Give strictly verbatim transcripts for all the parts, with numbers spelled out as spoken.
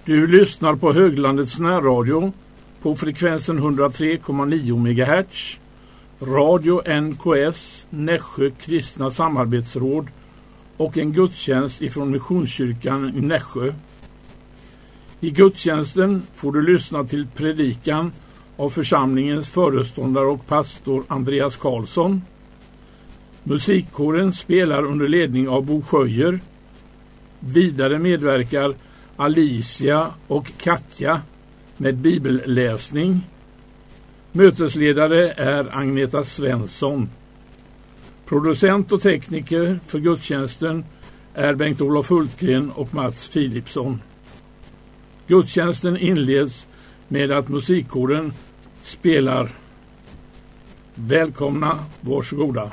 Du lyssnar på Höglandets närradio på frekvensen hundra tre komma nio megahertz, Radio N K S, Nässjö kristna samarbetsråd och en gudstjänst ifrån Missionskyrkan i Nässjö. I gudstjänsten får du lyssna till predikan av församlingens föreståndare och pastor Andreas Karlsson. Musikkåren spelar under ledning av Bo Sjöjer. Vidare medverkar Alicia och Katja med bibelläsning. Mötesledare är Agneta Svensson. Producent och tekniker för gudstjänsten är Bengt-Olof Hultgren och Mats Philipsson. Gudstjänsten inleds med att musikkåren spelar. Välkomna, varsågoda.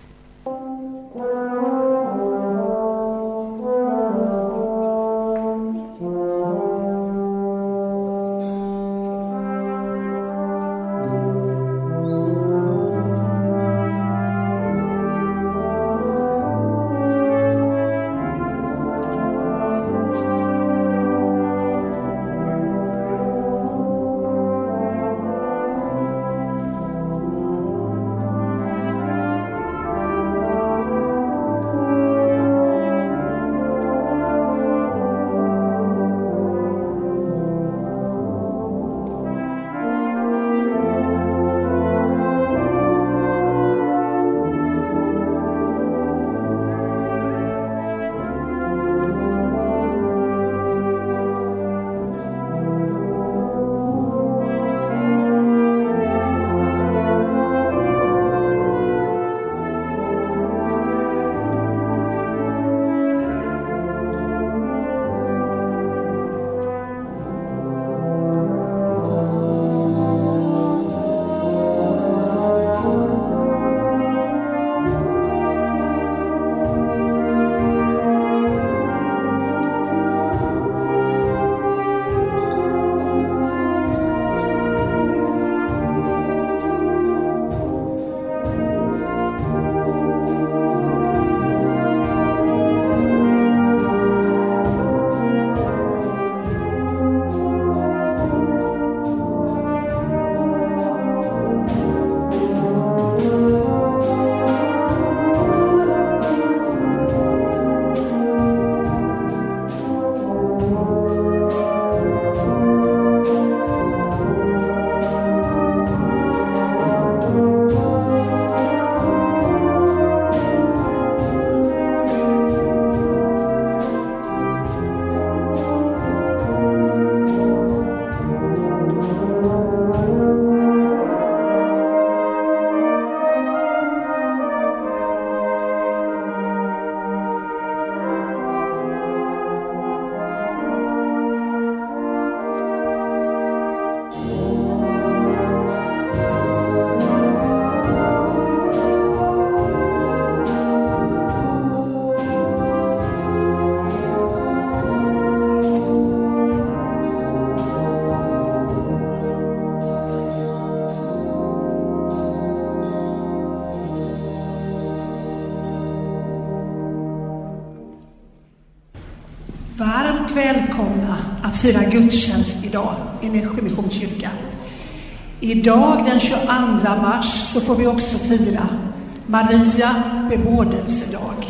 Välkomna att fira gudstjänst idag i Nässjö Missionskyrka. Idag den tjugoandra mars så får vi också fira Maria bebådelsedag.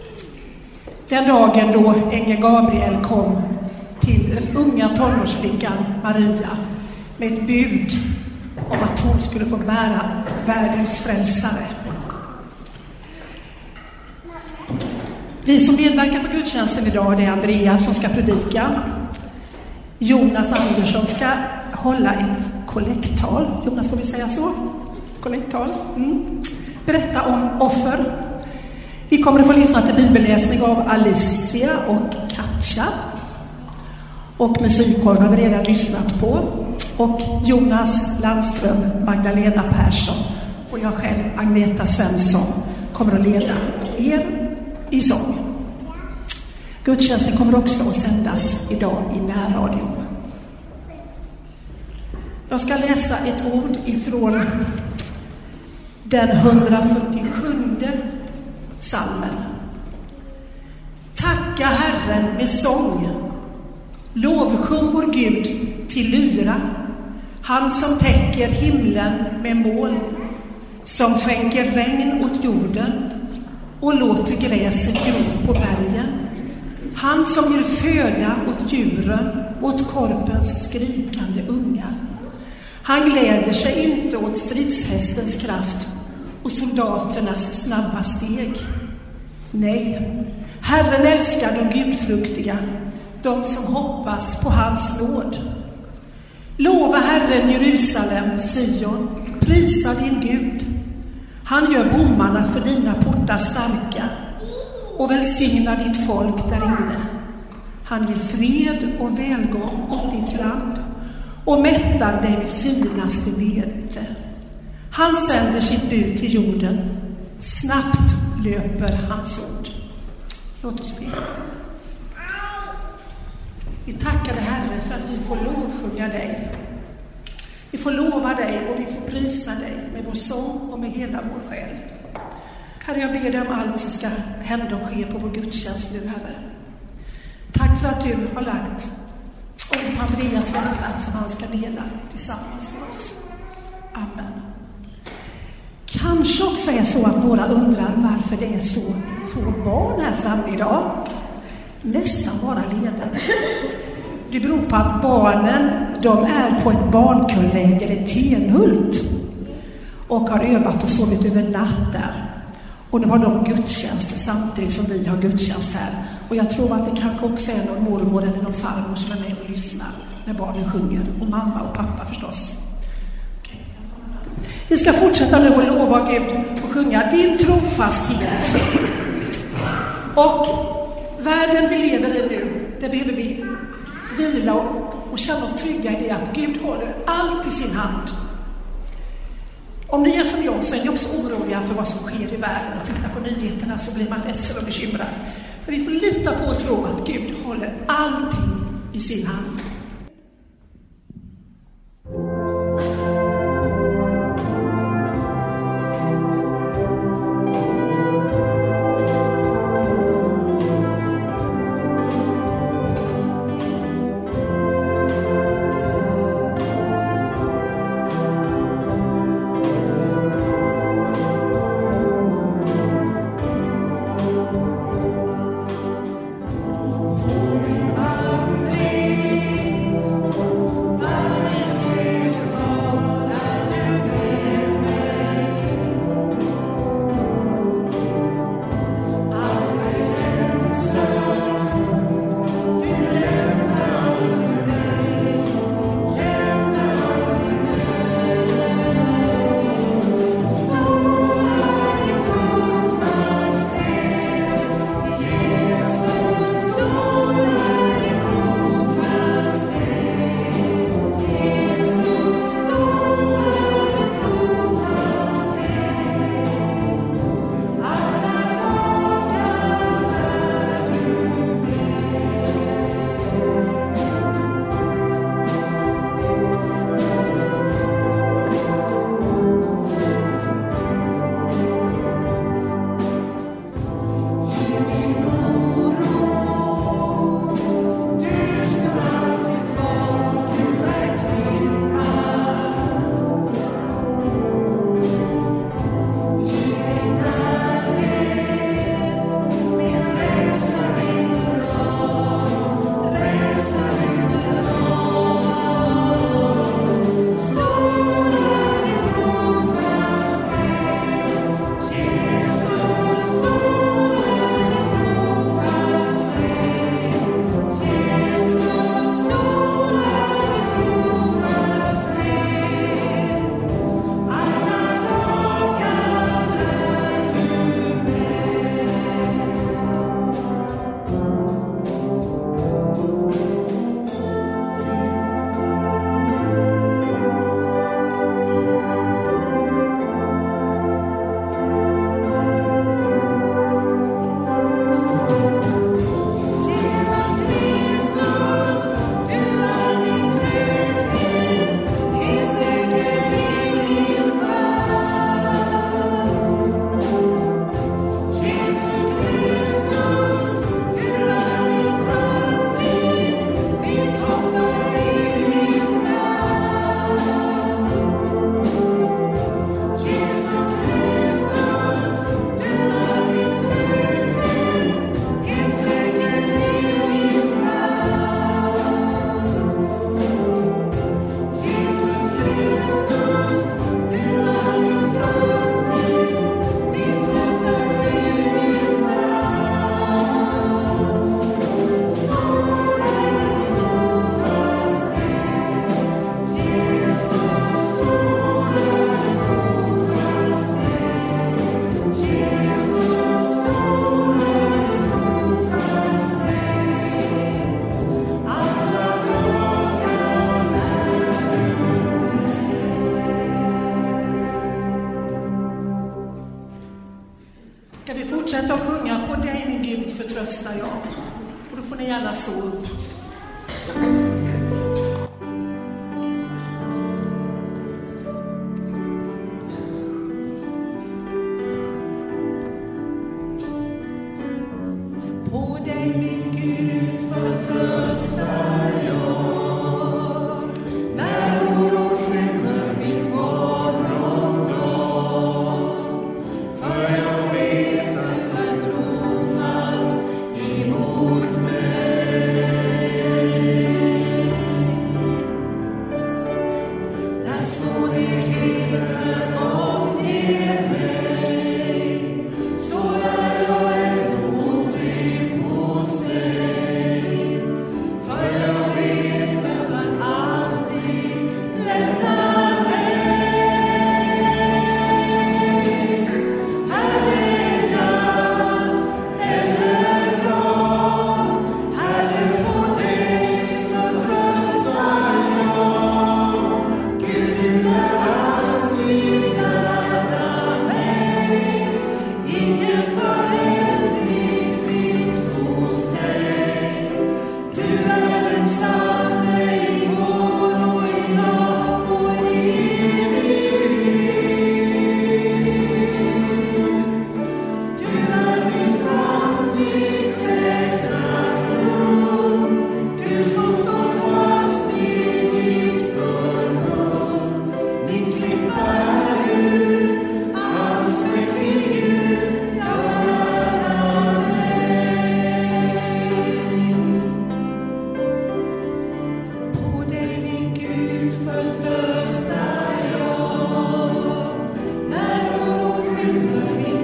Den dagen då ängeln Gabriel kom till den unga tonårsflickan Maria med ett bud om att hon skulle få bära världens frälsare. Vi som medverkar på gudstjänsten idag, det är Andreas som ska predika. Jonas Andersson ska hålla ett kollekttal. Jonas, får vi säga så? Kollekttal. Mm. Berätta om offer. Vi kommer att få lyssna till bibelläsning av Alicia och Katja. Och musikkåren har vi redan lyssnat på. Och Jonas Landström, Magdalena Persson och jag själv, Agneta Svensson, kommer att leda er i sång. Gudstjänsten kommer också att sändas idag i närradion. Jag ska läsa ett ord ifrån den hundrafyrtiosjunde psalmen. Tacka Herren med sång. Lovsjung vår Gud till lyra, han som täcker himlen med moln, som skänker regn åt jorden och låter gräset gro på bergen. Han som ger föda åt djuren, åt korpens skrikande ungar. Han gläder sig inte åt stridshästens kraft och soldaternas snabba steg. Nej, Herren älskar de gudfruktiga, de som hoppas på hans nåd. Lova Herren Jerusalem, Sion, prisa din Gud. Han gör bommarna för dina portar starka och välsignar ditt folk där inne. Han ger fred och välgång åt ditt land och mättar dig med finaste vete. Han sänder sitt bud till jorden, snabbt löper hans ord. Låt oss be. Vi tackar dig, Herre, för att vi får lovsjunga dig. Vi får lova dig och vi får prisa dig med vår sång och med hela vår själ. Herre, jag ber dig om allt som ska hända och ske på vår gudstjänst nu, Herre. Tack för att du har lagt ord på Andreas hjärta som han ska dela tillsammans med oss. Amen. Kanske också är så att några undrar varför det är så få barn här framme idag. Nästan bara ledare. Det beror på att barnen, de är på ett barnkörläger i Tenhult och har övat och sovit över natt där. Och nu har de gudstjänster samtidigt som vi har gudstjänst här. Och jag tror att det kanske också är någon mormor eller någon farmor som är med och lyssnar när barnen sjunger. Och mamma och pappa förstås. Okay. Vi ska fortsätta nu och lova Gud och sjunga din trofasthet. Och världen vi lever i nu, där behöver vi vila och, och känna oss trygga i det att Gud håller allt i sin hand. Om ni är som jag så är ni också oroliga för vad som sker i världen och tittar på nyheterna så blir man ledsen och bekymrad. Men vi får lita på och tro att Gud håller allting i sin hand. På min vandring stå upp. På dig min Gud förtröstar jag, när oro skymmer min morgondag. För jag vet du är trofast emot mig. När svårigheter omger mig, så är jag ändå trygg hos dig. För jag vet du är aldrig lämnar mig. Härlighet eller dag, Herre, på dig förtröstar jag. Gud, du är alltid nära mig. Ingen förändring finns hos dig. Du är densamme igår och idag och i evighet. Du är min framtid säkra grund. Du som står fast vid ditt förbund. Min klippa är du, allsmäktig Gud, jag ärar dig. På dig min Gud förtröstar jag, när oro skymmer min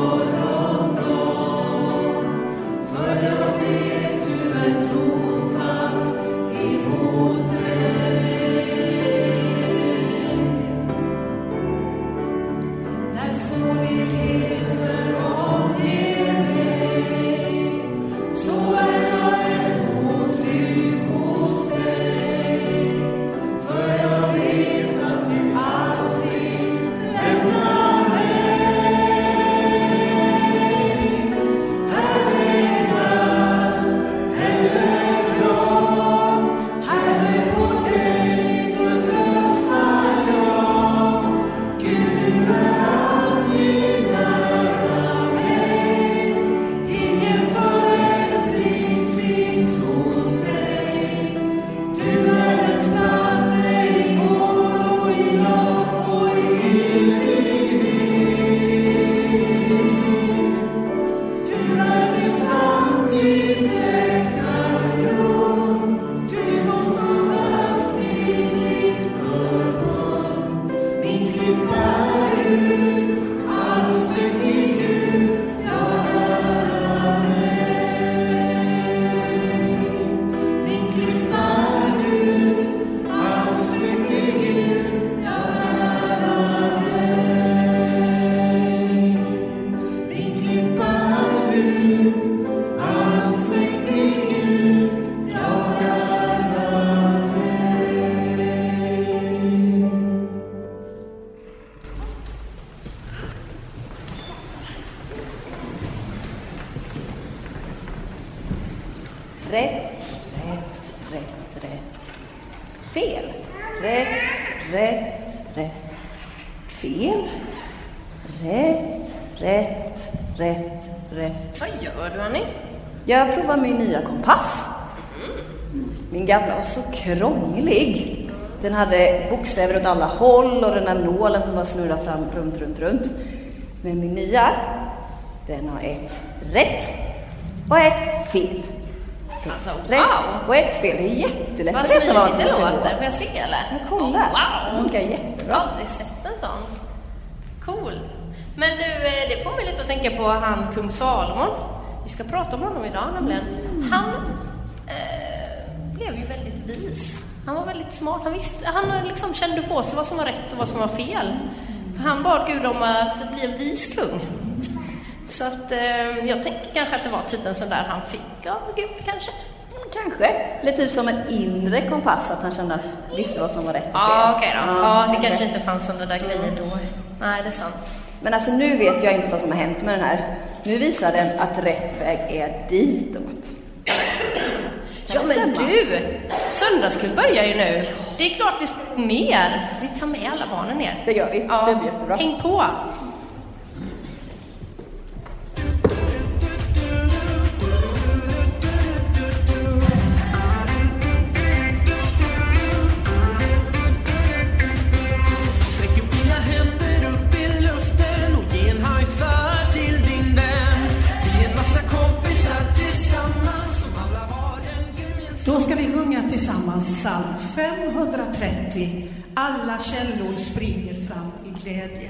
morgondag. För jag vet du är trofast emot mig. När svårigheter omger mig, så är jag ändå trygg hos dig. För jag vet att du aldrig lämnar mig. Härlighet eller glad, Herre, på dig förtröstar jag. Gud, du är alltid nära mig. Ingen förändring finns hos dig. Du är densamme igår och idag och i evighet. Du är min framtid säkra grund. Du som står fast vid ditt förbund. Min klippa är du, allsmäktig Gud, jag ärar dig. Min klippa är du, allsmäktig Gud, jag ärar dig. Min klippa är du, allsmäktig Gud, jag ärar dig. Rätt, rätt, rätt, rätt. Fel. Rätt, rätt, rätt. Fel. Rätt, rätt, rätt, rätt. Vad gör du, Annie? Jag provar min nya kompass. Min gamla var så krånglig. Den hade bokstäver åt alla håll och den där nålen som bara snurrar fram runt, runt, runt. Men min nya, den har ett rätt och ett fel. Alltså, Rätt wow! och ett fel. Det är jättelätt Vad att veta vad smidigt det som ska låter. gå. Får jag se, eller? Men kolla. Oh, wow! Det funkar Jag har jättebra. aldrig sett en sån. Cool. Men du, eh, det får mig lite att tänka på han kung Salomon. Vi ska prata om honom idag nämligen. Han eh, blev ju väldigt vis. Han var väldigt smart. Han, visste, han liksom kände på sig vad som var rätt och vad som var fel. Han bad Gud om att bli en vis kung. Så att eh, jag tänker kanske att det var typ en sån där han fick av Gud kanske. Kanske. Eller typ som en inre kompass, att han kände att visste vad som var rätt och fel. Ja, okej då. Ja, det okej. kanske inte fanns sådana där grejer då. Nej, det är sant. Men alltså nu vet jag inte vad som har hänt med den här. Nu visar den att rätt väg är ditåt. men du, söndagskväll börjar ju nu. Det är klart vi ska mer. Vi tar med alla barnen ner. Det gör vi, ja. Det blir jättebra. Häng på. Då ska vi sjunga tillsammans psalm femhundratrettio. Alla källor springer fram i glädje.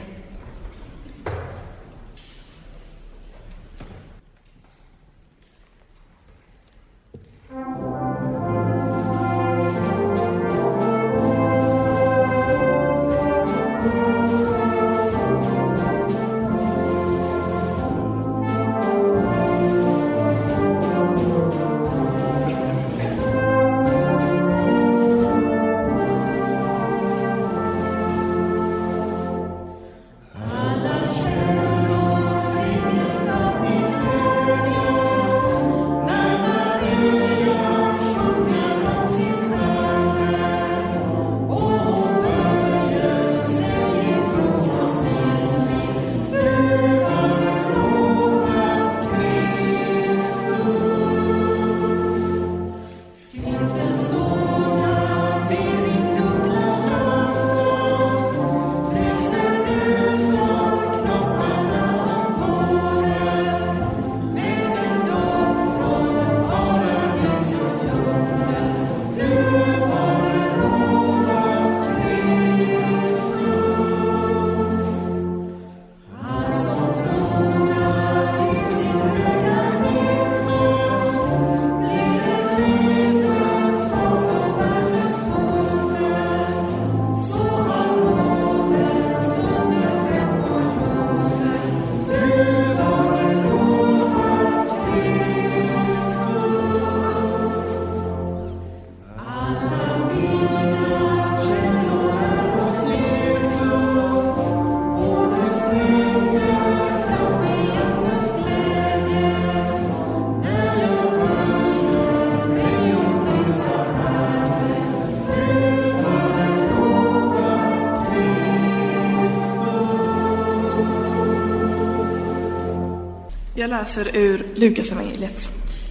Jag läser ur Lukasevangeliet.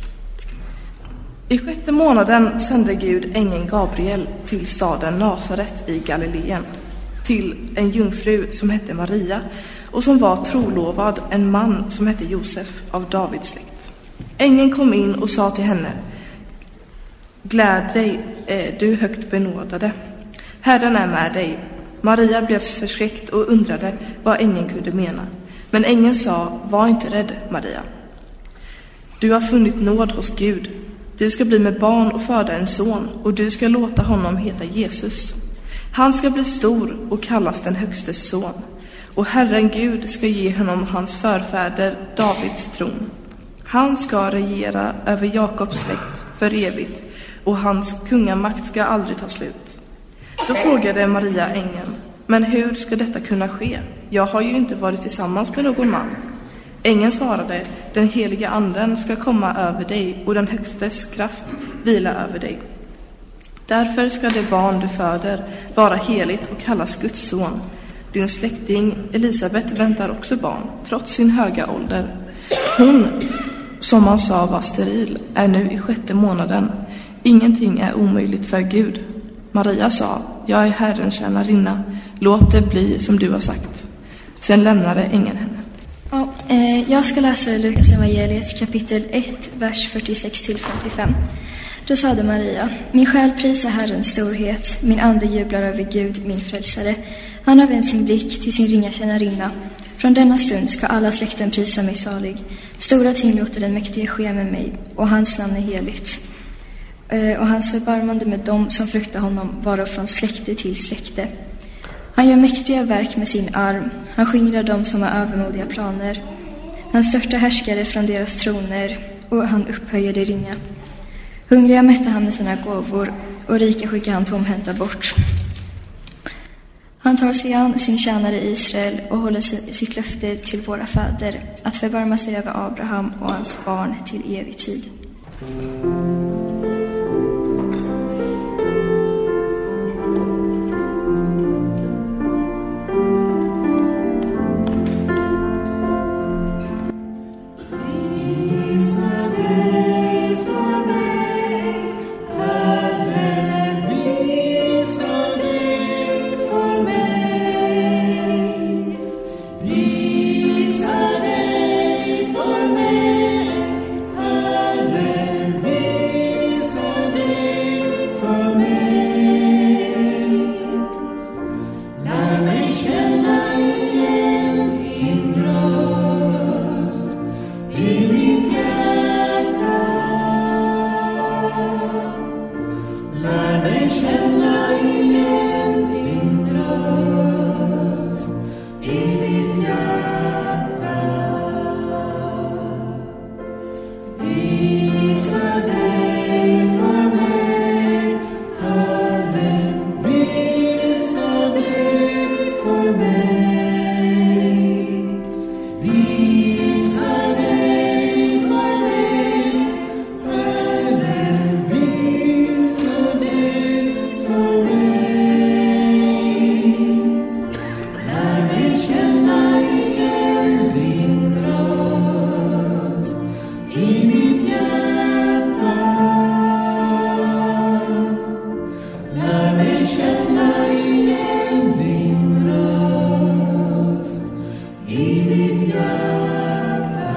I sjätte månaden sände Gud ängeln Gabriel till staden Nasaret i Galileen, till en jungfru som hette Maria och som var trolovad en man som hette Josef av Davids släkt. Ängeln kom in och sa till henne: Gläd dig, du högt benådade. Herren är med dig. Maria blev förskräckt och undrade vad ängeln kunde mena. Men ängeln sa: var inte rädd, Maria. Du har funnit nåd hos Gud. Du ska bli med barn och föda en son, och du ska låta honom heta Jesus. Han ska bli stor och kallas den högstes son. Och Herren Gud ska ge honom hans förfäder Davids tron. Han ska regera över Jakobs släkt för evigt, och hans kungamakt ska aldrig ta slut. Då frågade Maria ängeln: men hur ska detta kunna ske? Jag har ju inte varit tillsammans med någon man. Ängeln svarade: den heliga anden ska komma över dig, och den högstes kraft vila över dig. Därför ska det barn du föder vara heligt och kallas Guds son. Din släkting Elisabet väntar också barn, trots sin höga ålder. Hon, som man sa var steril, är nu i sjätte månaden. Ingenting är omöjligt för Gud. Maria sa: jag är Herrens tjänarinna, låt det bli som du har sagt. Sen lämnade ängeln henne. Ja, eh, jag ska läsa Lukasevangeliet kapitel ett, vers fyrtiosex till femtiofem. Då sade Maria: min själ prisar Herrens storhet, min ande jublar över Gud, min frälsare. Han har vänt sin blick till sin ringa tjänarinna. Från denna stund ska alla släkten prisa mig salig. Stora ting låter den mäktige ske med mig, och hans namn är heligt. Eh, och hans förbarmande med dem som fruktar honom vara från släkte till släkte. Han gör mäktiga verk med sin arm. Han skingrar dem som har övermodiga planer. Han störtar härskare från deras troner, och han upphöjer det ringa. Hungriga mättar han med sina gåvor, och rika skickar han tomhänta bort. Han tar sig an sin tjänare Israel och håller sitt löfte till våra fäder, att förbarma sig över Abraham och hans barn till evig tid. Lär mig känna igen din röst i mitt hjärta. Visa dig för mig, Herren, visa dig för mig. Visa dig för mig, Herren, visa dig för mig. Lär mig känna igen din röst i mitt hjärta. Lär mig känna igen din röst i mitt hjärta.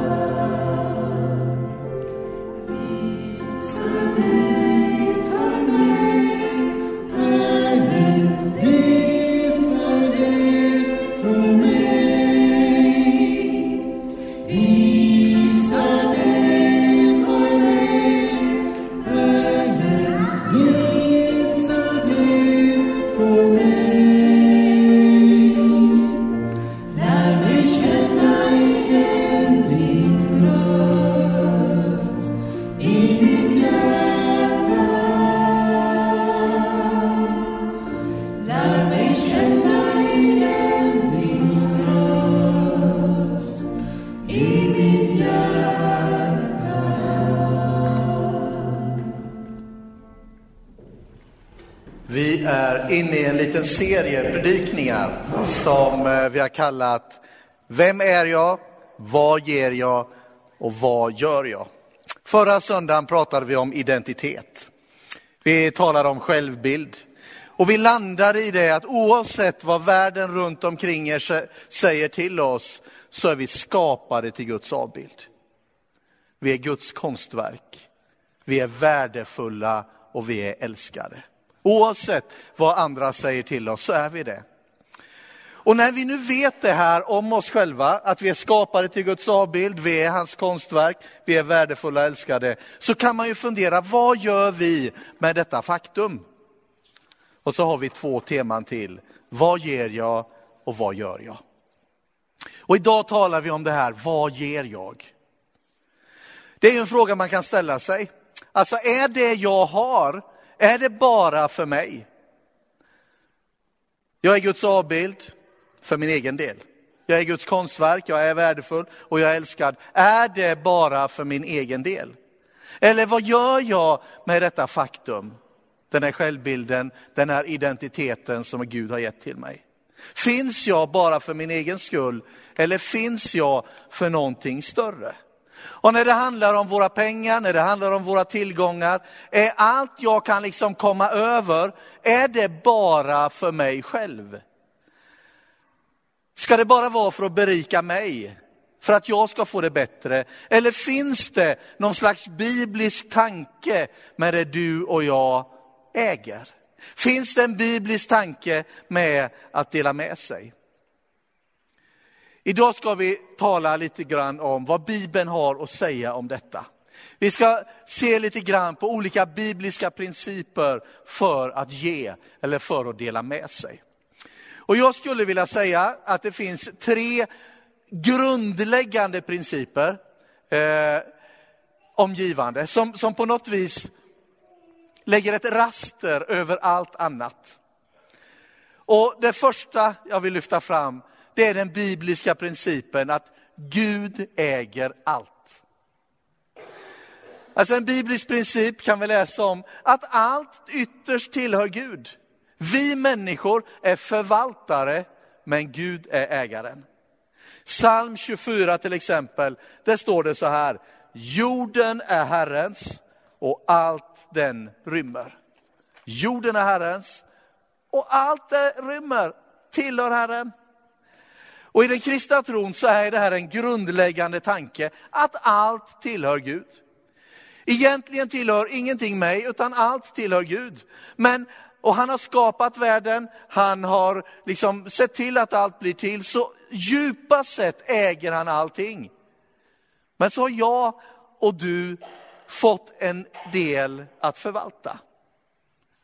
Visa dig för mig, Herre, visa dig för mig. Visa dig för mig, Herre, visa dig för mig. Lär mig känna igen din röst i mitt hjärta. Lär mig känna igen din röst i mitt hjärta. Vi är inne i en liten serie predikningar som eh, vi har kallat Vem är jag? Vad ger jag? Och vad gör jag? Förra söndagen pratade vi om identitet. Vi talade om självbild. Och vi landade i det att oavsett vad världen runt omkring er sä- säger till oss, så är vi skapade till Guds avbild. Vi är Guds konstverk. Vi är värdefulla och vi är älskade. Oavsett vad andra säger till oss så är vi det. Och när vi nu vet det här om oss själva, att vi är skapade till Guds avbild, vi är hans konstverk, vi är värdefulla och älskade, så kan man ju fundera, vad gör vi med detta faktum? Och så har vi två teman till. Vad ger jag och vad gör jag? Och idag talar vi om det här, vad ger jag? Det är ju en fråga man kan ställa sig. Alltså, är det jag har, är det bara för mig? Jag är Guds avbild för min egen del. Jag är Guds konstverk, jag är värdefull och jag är älskad. Är det bara för min egen del? Eller vad gör jag med detta faktum? Den här självbilden, den här identiteten som Gud har gett till mig. Finns jag bara för min egen skull? Eller finns jag för någonting större? Och när det handlar om våra pengar, när det handlar om våra tillgångar, är allt jag kan liksom komma över, är det bara för mig själv? Ska det bara vara för att berika mig? För att jag ska få det bättre? Eller finns det någon slags biblisk tanke med det du och jag äger? Finns det en biblisk tanke med att dela med sig? Idag ska vi tala lite grann om vad Bibeln har att säga om detta. Vi ska se lite grann på olika bibliska principer för att ge eller för att dela med sig. Och jag skulle vilja säga att det finns tre grundläggande principer eh, om givande som, som på något vis lägger ett raster över allt annat. Och det första jag vill lyfta fram, det är den bibliska principen att Gud äger allt. Alltså en biblisk princip kan vi läsa om att allt ytterst tillhör Gud. Vi människor är förvaltare, men Gud är ägaren. Psalm tjugofyra till exempel, där står det så här: jorden är Herrens och allt den rymmer. Jorden är Herrens och allt det rymmer tillhör Herren. Och i den kristna tron så är det här en grundläggande tanke att allt tillhör Gud. Egentligen tillhör ingenting mig, utan allt tillhör Gud. Men, och han har skapat världen, han har liksom sett till att allt blir till. Så djupast sett äger han allting. Men så har jag och du fått en del att förvalta.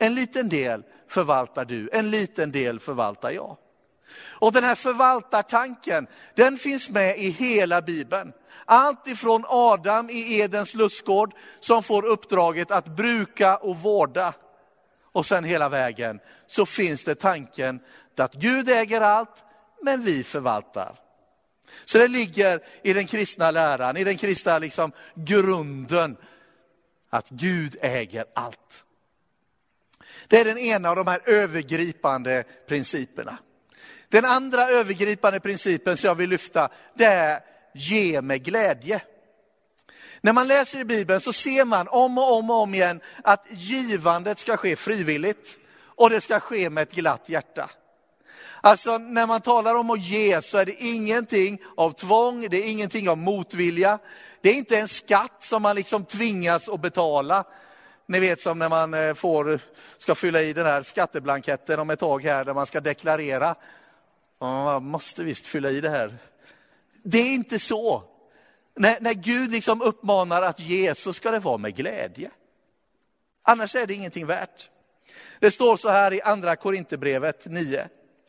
En liten del förvaltar du, en liten del förvaltar jag. Och den här förvaltartanken, den finns med i hela Bibeln. Allt ifrån Adam i Edens lustgård som får uppdraget att bruka och vårda. Och sen hela vägen så finns det tanken att Gud äger allt, men vi förvaltar. Så det ligger i den kristna läran, i den kristna liksom grunden att Gud äger allt. Det är den ena av de här övergripande principerna. Den andra övergripande principen som jag vill lyfta, det är ge med glädje. När man läser i Bibeln så ser man om och om och om igen att givandet ska ske frivilligt och det ska ske med ett glatt hjärta. Alltså när man talar om att ge så är det ingenting av tvång, det är ingenting av motvilja. Det är inte en skatt som man liksom tvingas att betala. Ni vet som när man får, ska fylla i den här skatteblanketten om ett tag här där man ska deklarera. Man måste visst fylla i det här. Det är inte så. När, när Gud liksom uppmanar att ge så ska det vara med glädje. Annars är det ingenting värt. Det står så här i andra Korinthierbrevet nio.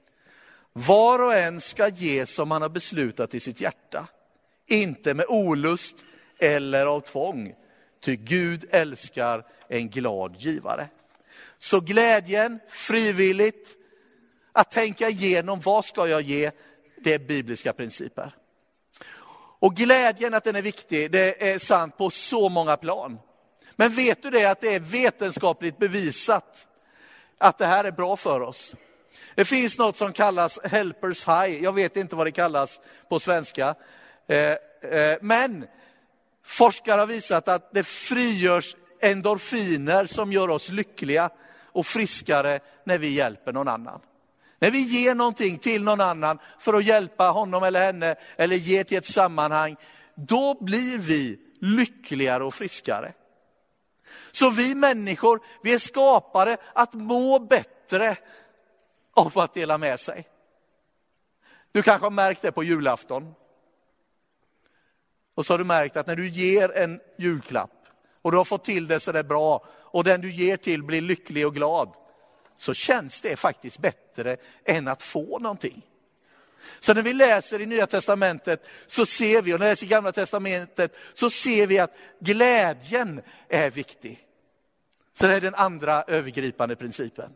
Var och en ska ge som man har beslutat i sitt hjärta. Inte med olust eller av tvång. Ty Gud älskar en glad givare. Så glädjen, frivilligt, att tänka igenom vad ska jag ge, det är bibliska principer. Och glädjen att den är viktig, det är sant på så många plan. Men vet du det att det är vetenskapligt bevisat att det här är bra för oss? Det finns något som kallas helpers high. Jag vet inte vad det kallas på svenska. Eh, eh, men forskare har visat att det frigörs endorfiner som gör oss lyckliga och friskare när vi hjälper någon annan. När vi ger någonting till någon annan för att hjälpa honom eller henne eller ger till ett sammanhang, då blir vi lyckligare och friskare. Så vi människor, vi är skapade att må bättre av att dela med sig. Du kanske har märkt det på julafton. Och så har du märkt att när du ger en julklapp och du har fått till det så det är bra och den du ger till blir lycklig och glad, så känns det faktiskt bättre än att få någonting. Så när vi läser i Nya testamentet så ser vi, och när vi läser i Gamla testamentet så ser vi att glädjen är viktig. Så det är den andra övergripande principen.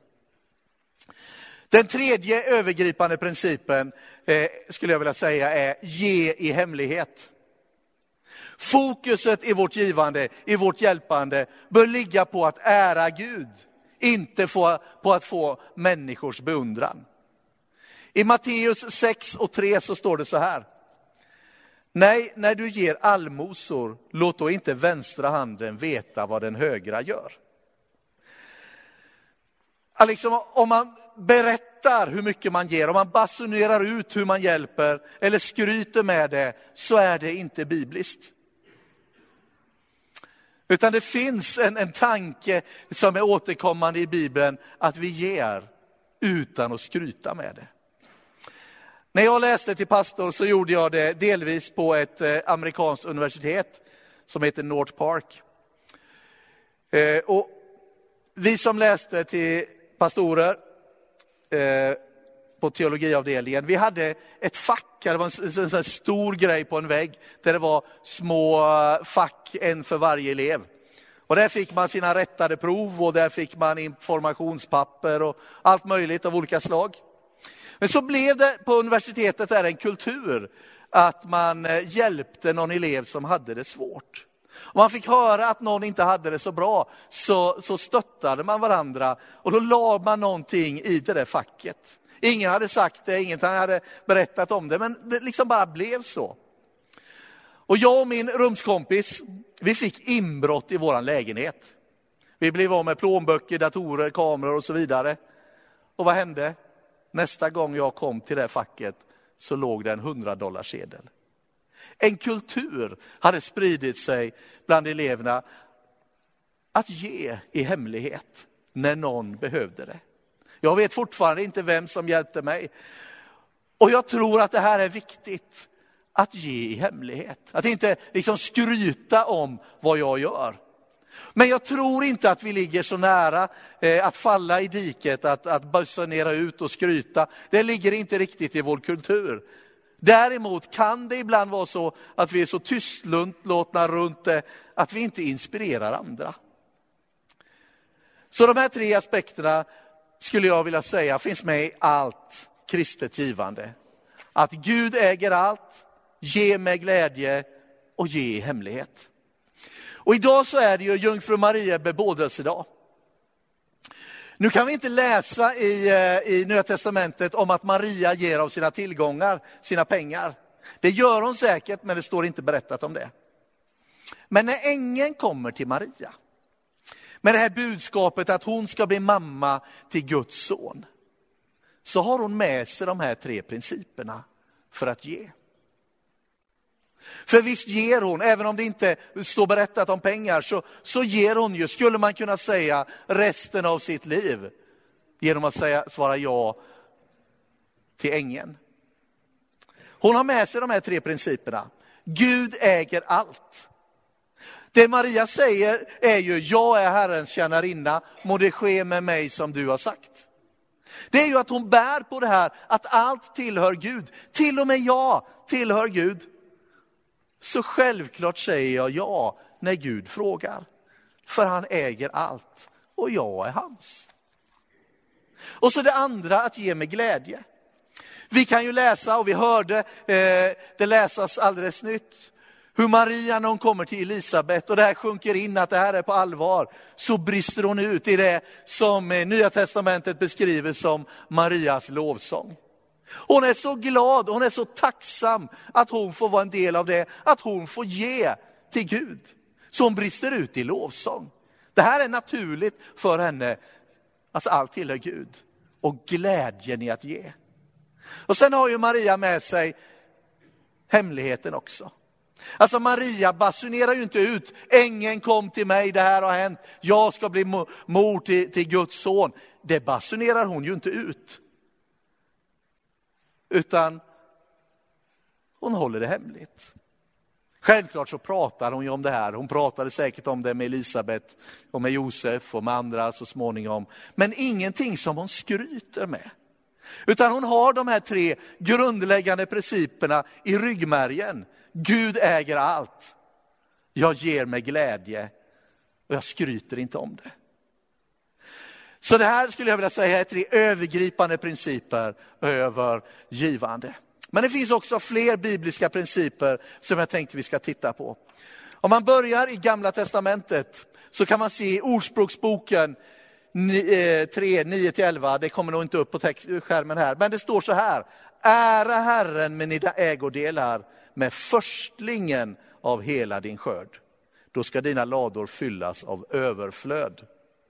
Den tredje övergripande principen eh, skulle jag vilja säga är ge i hemlighet. Fokuset i vårt givande, i vårt hjälpande bör ligga på att ära Gud, inte få, på att få människors beundran. I Matteus sex och tre så står det så här. Nej, när du ger allmosor, låt då inte vänstra handen veta vad den högra gör. Liksom, om man berättar hur mycket man ger, om man basunerar ut hur man hjälper eller skryter med det, så är det inte bibliskt. Utan det finns en, en tanke som är återkommande i Bibeln, att vi ger utan att skryta med det. När jag läste till pastor så gjorde jag det delvis på ett eh, amerikanskt universitet som heter North Park. Eh, och vi som läste till pastorer eh, på teologiavdelningen, vi hade ett fack, det var en, en, en, en stor grej på en vägg där det var små fack, en för varje elev. Och där fick man sina rättade prov och där fick man informationspapper och allt möjligt av olika slag. Men så blev det på universitetet där en kultur att man hjälpte någon elev som hade det svårt. Och man fick höra att någon inte hade det så bra, så, så stöttade man varandra och då la man någonting i det där facket. Ingen hade sagt det, ingen hade berättat om det, men det liksom bara blev så. Och jag och min rumskompis, vi fick inbrott i våran lägenhet. Vi blev av med plånböcker, datorer, kameror och så vidare. Och vad hände? Nästa gång jag kom till det facket så låg det en hundradollarsedel. En kultur hade spridit sig bland eleverna att ge i hemlighet när någon behövde det. Jag vet fortfarande inte vem som hjälpte mig. Och jag tror att det här är viktigt, att ge i hemlighet. Att inte liksom skryta om vad jag gör. Men jag tror inte att vi ligger så nära eh, att falla i diket, att, att basunera ut och skryta. Det ligger inte riktigt i vår kultur. Däremot kan det ibland vara så att vi är så tystlåtna runt det att vi inte inspirerar andra. Så de här tre aspekterna skulle jag vilja säga finns med i allt kristet givande. Att Gud äger allt, ge med glädje och ge i hemlighet. Och idag så är det ju Jungfru Maria bebådelsedag. Nu kan vi inte läsa i, i Nya testamentet om att Maria ger av sina tillgångar, sina pengar. Det gör hon säkert, men det står inte berättat om det. Men när ängeln kommer till Maria med det här budskapet att hon ska bli mamma till Guds son, så har hon med sig de här tre principerna för att ge. För visst ger hon, även om det inte står berättat om pengar, så, så ger hon ju, skulle man kunna säga, resten av sitt liv genom att säga, svara ja till ängeln. Hon har med sig de här tre principerna. Gud äger allt. Det Maria säger är ju, jag är Herrens tjänarinna, må det ske med mig som du har sagt. Det är ju att hon bär på det här att allt tillhör Gud. Till och med jag tillhör Gud. Så självklart säger jag ja när Gud frågar. För han äger allt och jag är hans. Och så det andra, att ge med glädje. Vi kan ju läsa, och vi hörde eh, det läsas alldeles nytt, hur Maria när hon kommer till Elisabet och det här sjunker in att det här är på allvar, så brister hon ut i det som eh, Nya testamentet beskriver som Marias lovsång. Hon är så glad, hon är så tacksam att hon får vara en del av det, att hon får ge till Gud. Så hon brister ut i lovsång. Det här är naturligt för henne, alltså allt tillhör Gud. Och glädjen i att ge. Och sen har ju Maria med sig hemligheten också. Alltså Maria basunerar ju inte ut, ängeln kom till mig, det här har hänt, jag ska bli mor till, till Guds son. Det basunerar hon ju inte ut. Utan hon håller det hemligt. Självklart så pratar hon ju om det här. Hon pratade säkert om det med Elisabet och med Josef och med andra så småningom. Men ingenting som hon skryter med. Utan hon har de här tre grundläggande principerna i ryggmärgen. Gud äger allt. Jag ger mig glädje och jag skryter inte om det. Så det här skulle jag vilja säga är tre övergripande principer över givande. Men det finns också fler bibliska principer som jag tänkte vi ska titta på. Om man börjar i Gamla testamentet så kan man se i Ordspråksboken tre, nio till elva, det kommer nog inte upp på text, skärmen här, men det står så här: ära Herren med dina ägodelar, med förstlingen av hela din skörd. Då ska dina lador fyllas av överflöd.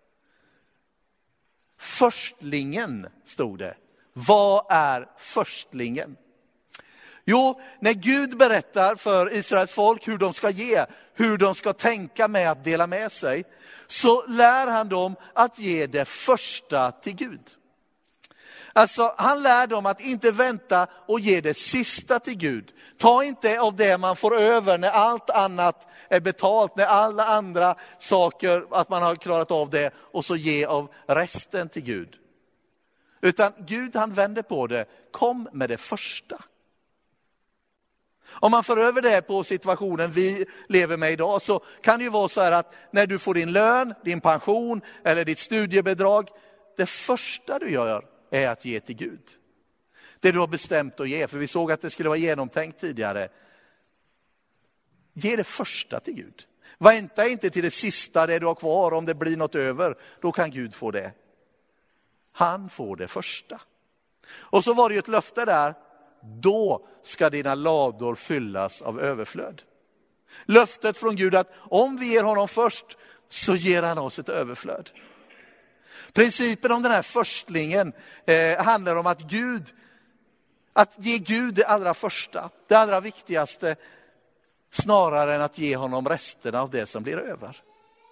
Förstlingen stod det. Vad är förstlingen? Jo, när Gud berättar för Israels folk hur de ska ge, hur de ska tänka med att dela med sig, så lär han dem att ge det första till Gud. Alltså han lär dem att inte vänta och ge det sista till Gud. Ta inte av det man får över när allt annat är betalt, när alla andra saker, att man har klarat av det, och så ge av resten till Gud. Utan Gud han vänder på det, kom med det första. Om man för över det på situationen vi lever med idag, så kan det ju vara så här att när du får din lön, din pension eller ditt studiebidrag, det första du gör är att ge till Gud. Det du har bestämt att ge, för vi såg att det skulle vara genomtänkt tidigare. Ge det första till Gud. Vänta inte till det sista, det du har kvar, om det blir något över, då kan Gud få det. Han får det första. Och så var det ju ett löfte där, då ska dina lador fyllas av överflöd. Löftet från Gud att om vi ger honom först så ger han oss ett överflöd. Principen om den här förstlingen eh, handlar om att Gud, att ge Gud det allra första, det allra viktigaste, snarare än att ge honom resterna av det som blir över.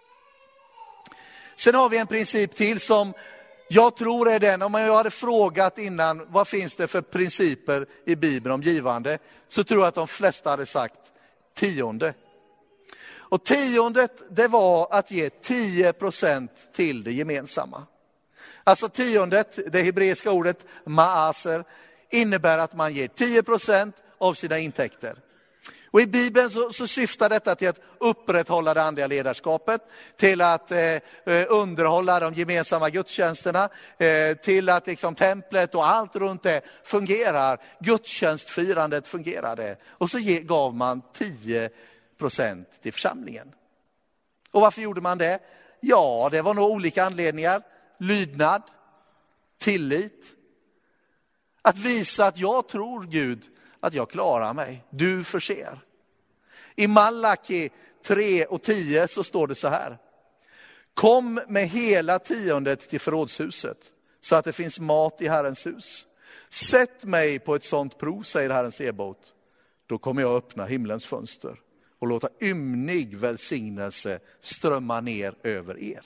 Sen har vi en princip till som jag tror är den, om jag hade frågat innan vad finns det för principer i Bibeln om givande, så tror jag att de flesta hade sagt tionde. Och tiondet, det var att ge tio procent till det gemensamma. Alltså tiondet, det hebreiska ordet maaser, innebär att man ger tio procent av sina intäkter. Och i Bibeln så, så syftar detta till att upprätthålla det andliga ledarskapet, till att eh, underhålla de gemensamma gudstjänsterna, eh, till att liksom templet och allt runt det fungerar. Gudstjänstfirandet fungerade. Och så ge, gav man tio procent till församlingen. Och varför gjorde man det? Ja, det var nog olika anledningar. Lydnad, tillit, att visa att jag tror Gud att jag klarar mig. Du förser. I Malaki tre och tio så står det så här. Kom med hela tiondet till förrådshuset så att det finns mat i Herrens hus. Sätt mig på ett sånt prov, säger Herren Sebot. Då kommer jag öppna himlens fönster och låta ymnig välsignelse strömma ner över er.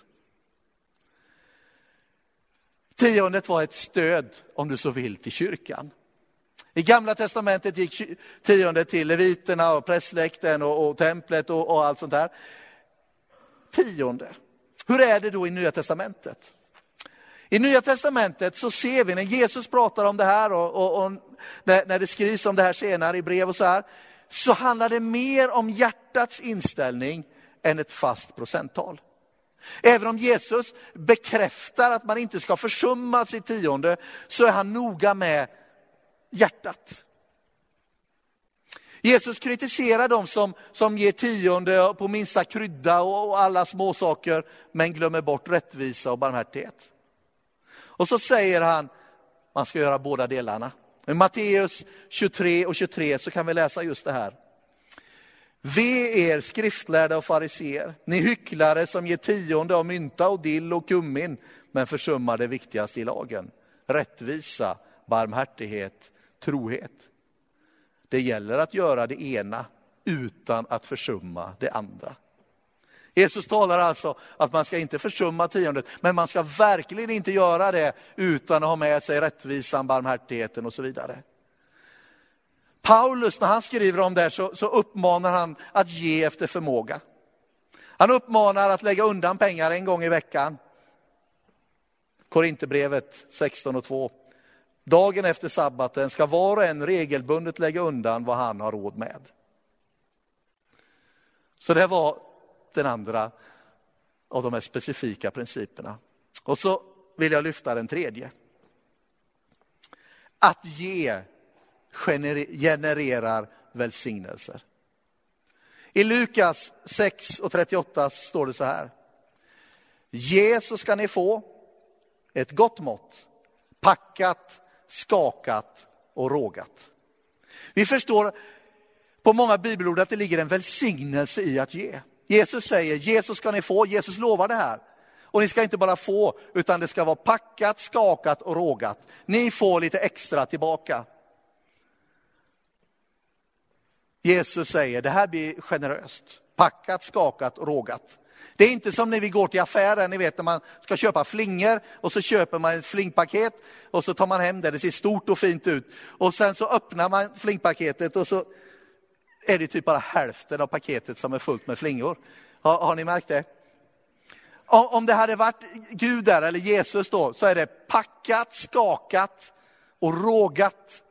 Tiondet var ett stöd, om du så vill, till kyrkan. I Gamla testamentet gick tiondet till leviterna och prästsläkten och, och templet och, och allt sånt där. Tionde. Hur är det då i Nya testamentet? I Nya testamentet så ser vi när Jesus pratar om det här och, och, och när, när det skrivs om det här senare i brev och så här, så handlar det mer om hjärtats inställning än ett fast procenttal. Även om Jesus bekräftar att man inte ska försumma sitt tionde, så är han noga med hjärtat. Jesus kritiserar dem som, som ger tionde på minsta krydda och, och alla små saker, men glömmer bort rättvisa och barmhärtighet. Och så säger han, man ska göra båda delarna. I Matteus tjugotre och tjugotre så kan vi läsa just det här. Ve er skriftlärda och fariseer, ni hycklare som ger tionde av mynta och dill och kummin, men försummar det viktigaste i lagen. Rättvisa, barmhärtighet, trohet. Det gäller att göra det ena utan att försumma det andra. Jesus talar alltså att man ska inte försumma tiondet, men man ska verkligen inte göra det utan att ha med sig rättvisan, barmhärtigheten och så vidare. Paulus, när han skriver om det här, så, så uppmanar han att ge efter förmåga. Han uppmanar att lägga undan pengar en gång i veckan. Korinthierbrevet sexton och två. Dagen efter sabbaten ska var och en regelbundet lägga undan vad han har råd med. Så det var den andra av de här specifika principerna. Och så vill jag lyfta den tredje. Att ge genererar välsignelser. I Lukas sex och trettioåtta står det så här. Ge så ska ni få ett gott mått, packat, skakat och rågat. Vi förstår på många bibelord att det ligger en välsignelse i att ge. Jesus säger, ge så ska ni få, Jesus lovar det här. Och ni ska inte bara få, utan det ska vara packat, skakat och rågat. Ni får lite extra tillbaka. Jesus säger, det här blir generöst. Packat, skakat och rågat. Det är inte som när vi går till affären, ni vet när man ska köpa flingor och så köper man ett flingpaket och så tar man hem det, det ser stort och fint ut. Och sen så öppnar man flingpaketet och så är det typ bara hälften av paketet som är fullt med flingor. Har, har ni märkt det? Om det hade varit Gud där eller Jesus då, så är det packat, skakat och rågat.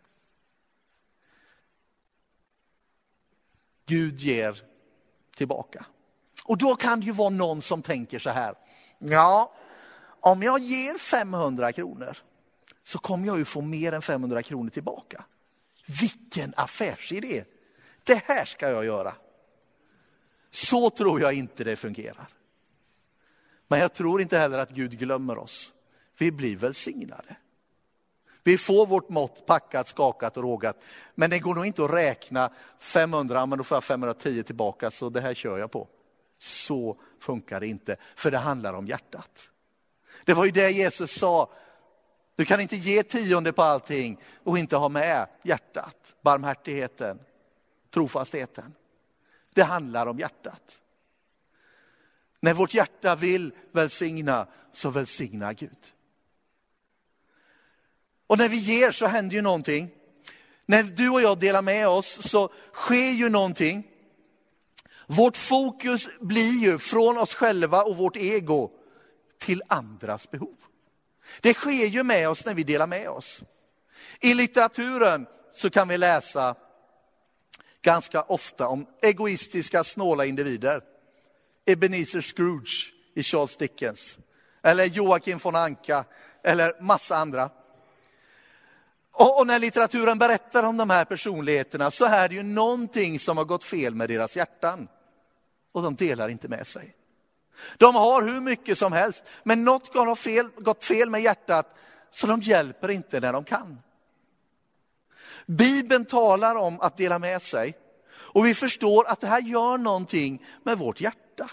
Gud ger tillbaka. Och då kan det ju vara någon som tänker så här. Ja, om jag ger femhundra kronor så kommer jag ju få mer än femhundra kronor tillbaka. Vilken affärsidé. Det här ska jag göra. Så tror jag inte det fungerar. Men jag tror inte heller att Gud glömmer oss. Vi blir välsignade. Vi får vårt mått packat, skakat och rågat. Men det går nog inte att räkna femhundra, men då får jag femhundratio tillbaka, så det här kör jag på. Så funkar det inte, för det handlar om hjärtat. Det var ju det Jesus sa. Du kan inte ge tionde på allting och inte ha med hjärtat, barmhärtigheten, trofastheten. Det handlar om hjärtat. När vårt hjärta vill välsigna, så välsignar Gud. Och när vi ger så händer ju någonting. När du och jag delar med oss så sker ju någonting Vårt fokus blir ju från oss själva och vårt ego till andras behov. Det sker ju med oss när vi delar med oss. I litteraturen så kan vi läsa ganska ofta om egoistiska, snåla individer. Ebenezer Scrooge i Charles Dickens. Eller Joakim von Anka. Eller massa andra. Och, och när litteraturen berättar om de här personligheterna så är det ju någonting som har gått fel med deras hjärtan. Och de delar inte med sig. De har hur mycket som helst. Men något har fel, gått fel med hjärtat så de hjälper inte när de kan. Bibeln talar om att dela med sig. Och vi förstår att det här gör någonting med vårt hjärta.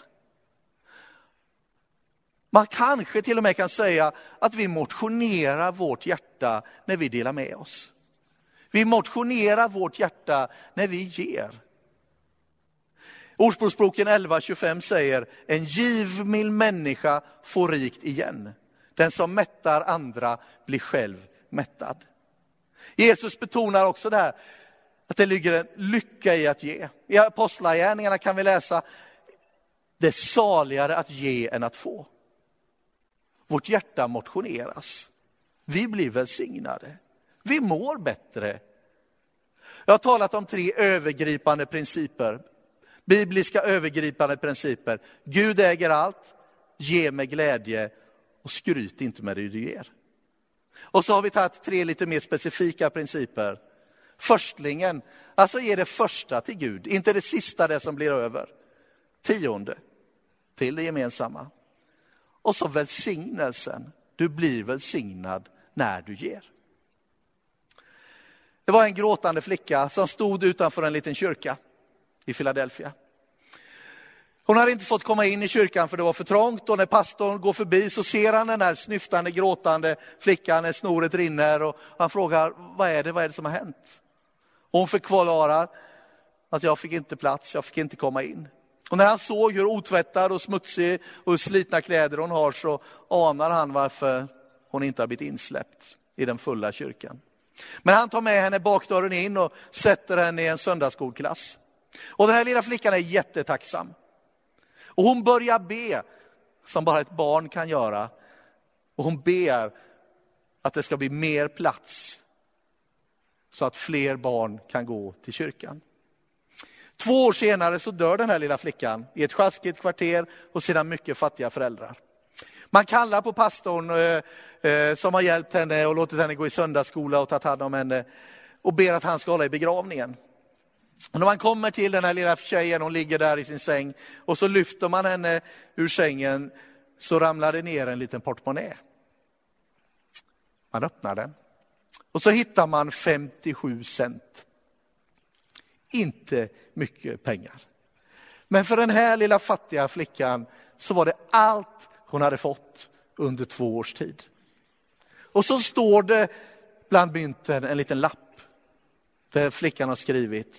Man kanske till och med kan säga att vi motionerar vårt hjärta när vi delar med oss. Vi motionerar vårt hjärta när vi ger. Ordspråksboken elva tjugofem säger: en givmild människa får rikt igen. Den som mättar andra blir själv mättad. Jesus betonar också det här, att det ligger en lycka i att ge. I Apostlagärningarna kan vi läsa: det är saligare att ge än att få. Vårt hjärta motioneras. Vi blir välsignade. Vi mår bättre. Jag har talat om tre övergripande principer. Bibliska övergripande principer. Gud äger allt. Ge med glädje. Och skryt inte med det du ger. Och så har vi tagit tre lite mer specifika principer. Förstlingen. Alltså ge det första till Gud. Inte det sista, det som blir över. Tionde. Till det gemensamma. Och så välsignelsen. Du blir välsignad när du ger. Det var en gråtande flicka som stod utanför en liten kyrka i Philadelphia. Hon hade inte fått komma in i kyrkan för det var för trångt. Och när pastorn går förbi så ser han den här snyftande, gråtande flickan när snoret rinner. Och han frågar: vad är det, vad är det som har hänt? Och hon förklarar att jag fick inte plats, jag fick inte komma in. Och när han såg hur otvättad och smutsig och slitna kläder hon har så anar han varför hon inte har blivit insläppt i den fulla kyrkan. Men han tar med henne bakdörren in och sätter henne i en söndagsskolklass. Och den här lilla flickan är jättetacksam. Och hon börjar be som bara ett barn kan göra. Och hon ber att det ska bli mer plats så att fler barn kan gå till kyrkan. Två år senare så dör den här lilla flickan i ett sjaskigt kvarter och sina mycket fattiga föräldrar. Man kallar på pastorn eh, eh, som har hjälpt henne och låtit henne gå i söndagsskola och tagit hand om henne och ber att han ska hålla i begravningen. Och när man kommer till den här lilla tjejen, hon ligger där i sin säng och så lyfter man henne ur sängen, så ramlar det ner en liten portmonnä. Man öppnar den och så hittar man femtiosju cent. Inte mycket pengar. Men för den här lilla fattiga flickan så var det allt hon hade fått under två års tid. Och så står det bland mynten en liten lapp där flickan har skrivit: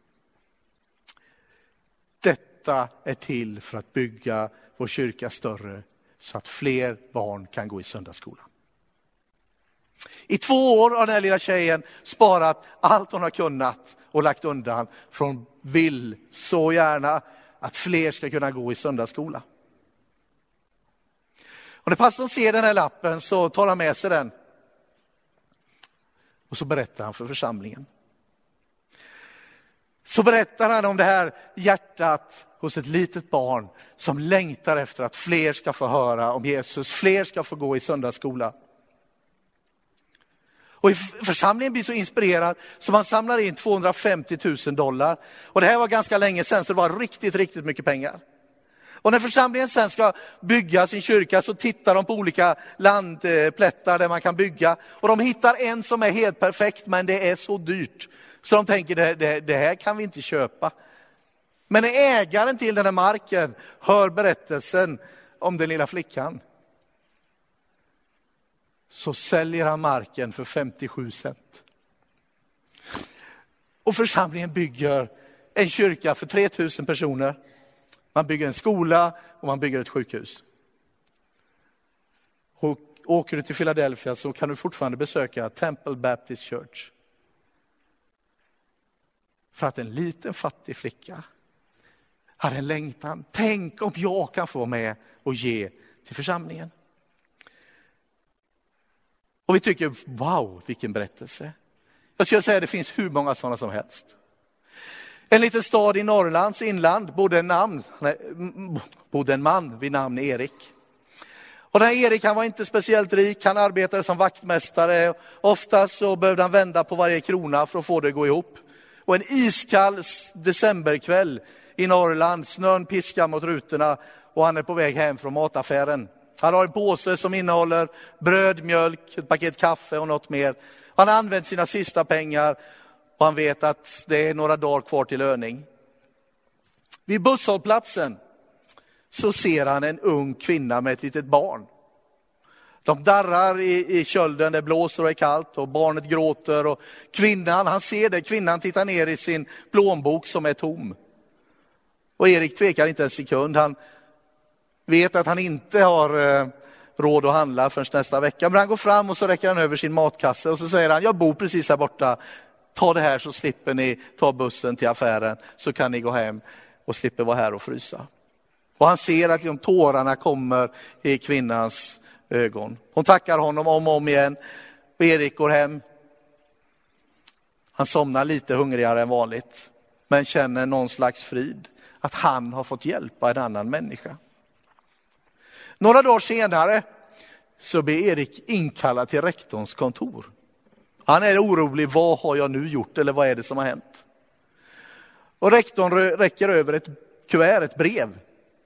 detta är till för att bygga vår kyrka större så att fler barn kan gå i söndagsskolan. I två år har den här lilla tjejen sparat allt hon har kunnat och lagt undan, från vill så gärna att fler ska kunna gå i söndagsskola. Och när pastorn ser den här lappen så tar han med sig den. Och så berättar han för församlingen. Så berättar han om det här hjärtat hos ett litet barn som längtar efter att fler ska få höra om Jesus. Fler ska få gå i söndagsskola. Och församlingen blir så inspirerad så man samlar in tvåhundrafemtio tusen dollar. Och det här var ganska länge sedan, så det var riktigt, riktigt mycket pengar. Och när församlingen sen ska bygga sin kyrka så tittar de på olika landplättar där man kan bygga. Och de hittar en som är helt perfekt, men det är så dyrt. Så de tänker, det, det, det här kan vi inte köpa. Men när ägaren till den här marken hör berättelsen om den lilla flickan, så säljer han marken för femtiosju cent. Och församlingen bygger en kyrka för tre tusen personer. Man bygger en skola och man bygger ett sjukhus. Och åker du till Philadelphia så kan du fortfarande besöka Temple Baptist Church. För att en liten fattig flicka hade en längtan. Tänk om jag kan få med och ge till församlingen. Och vi tycker, wow, vilken berättelse. Jag skulle säga att det finns hur många sådana som helst. En liten stad i Norrlands inland bodde en, namn, nej, bodde en man vid namn Erik. Och den här Erik, han var inte speciellt rik, han arbetade som vaktmästare. Oftast så behövde han vända på varje krona för att få det att gå ihop. Och en iskall decemberkväll i Norrland, snön piskar mot rutorna och han är på väg hem från mataffären. Han har en påse som innehåller bröd, mjölk, ett paket kaffe och något mer. Han har använt sina sista pengar och han vet att det är några dagar kvar till löning. Vid busshållplatsen så ser han en ung kvinna med ett litet barn. De darrar i, i kölden, det blåser och är kallt och barnet gråter. Och kvinnan, han ser det, kvinnan tittar ner i sin plånbok som är tom. Och Erik tvekar inte en sekund, han vet att han inte har eh, råd att handla förrän nästa vecka. Men han går fram och så räcker han över sin matkasse och så säger han, jag bor precis här borta. Ta det här så slipper ni ta bussen till affären, så kan ni gå hem och slipper vara här och frysa. Och han ser att de tårarna kommer i kvinnans ögon. Hon tackar honom om och om igen. Och Erik går hem. Han somnar lite hungrigare än vanligt, men känner någon slags frid. Att han har fått hjälpa en annan människa. Några dagar senare så blir Erik inkallad till rektorns kontor. Han är orolig, vad har jag nu gjort eller vad är det som har hänt? Och rektorn räcker över ett kuvert, ett brev.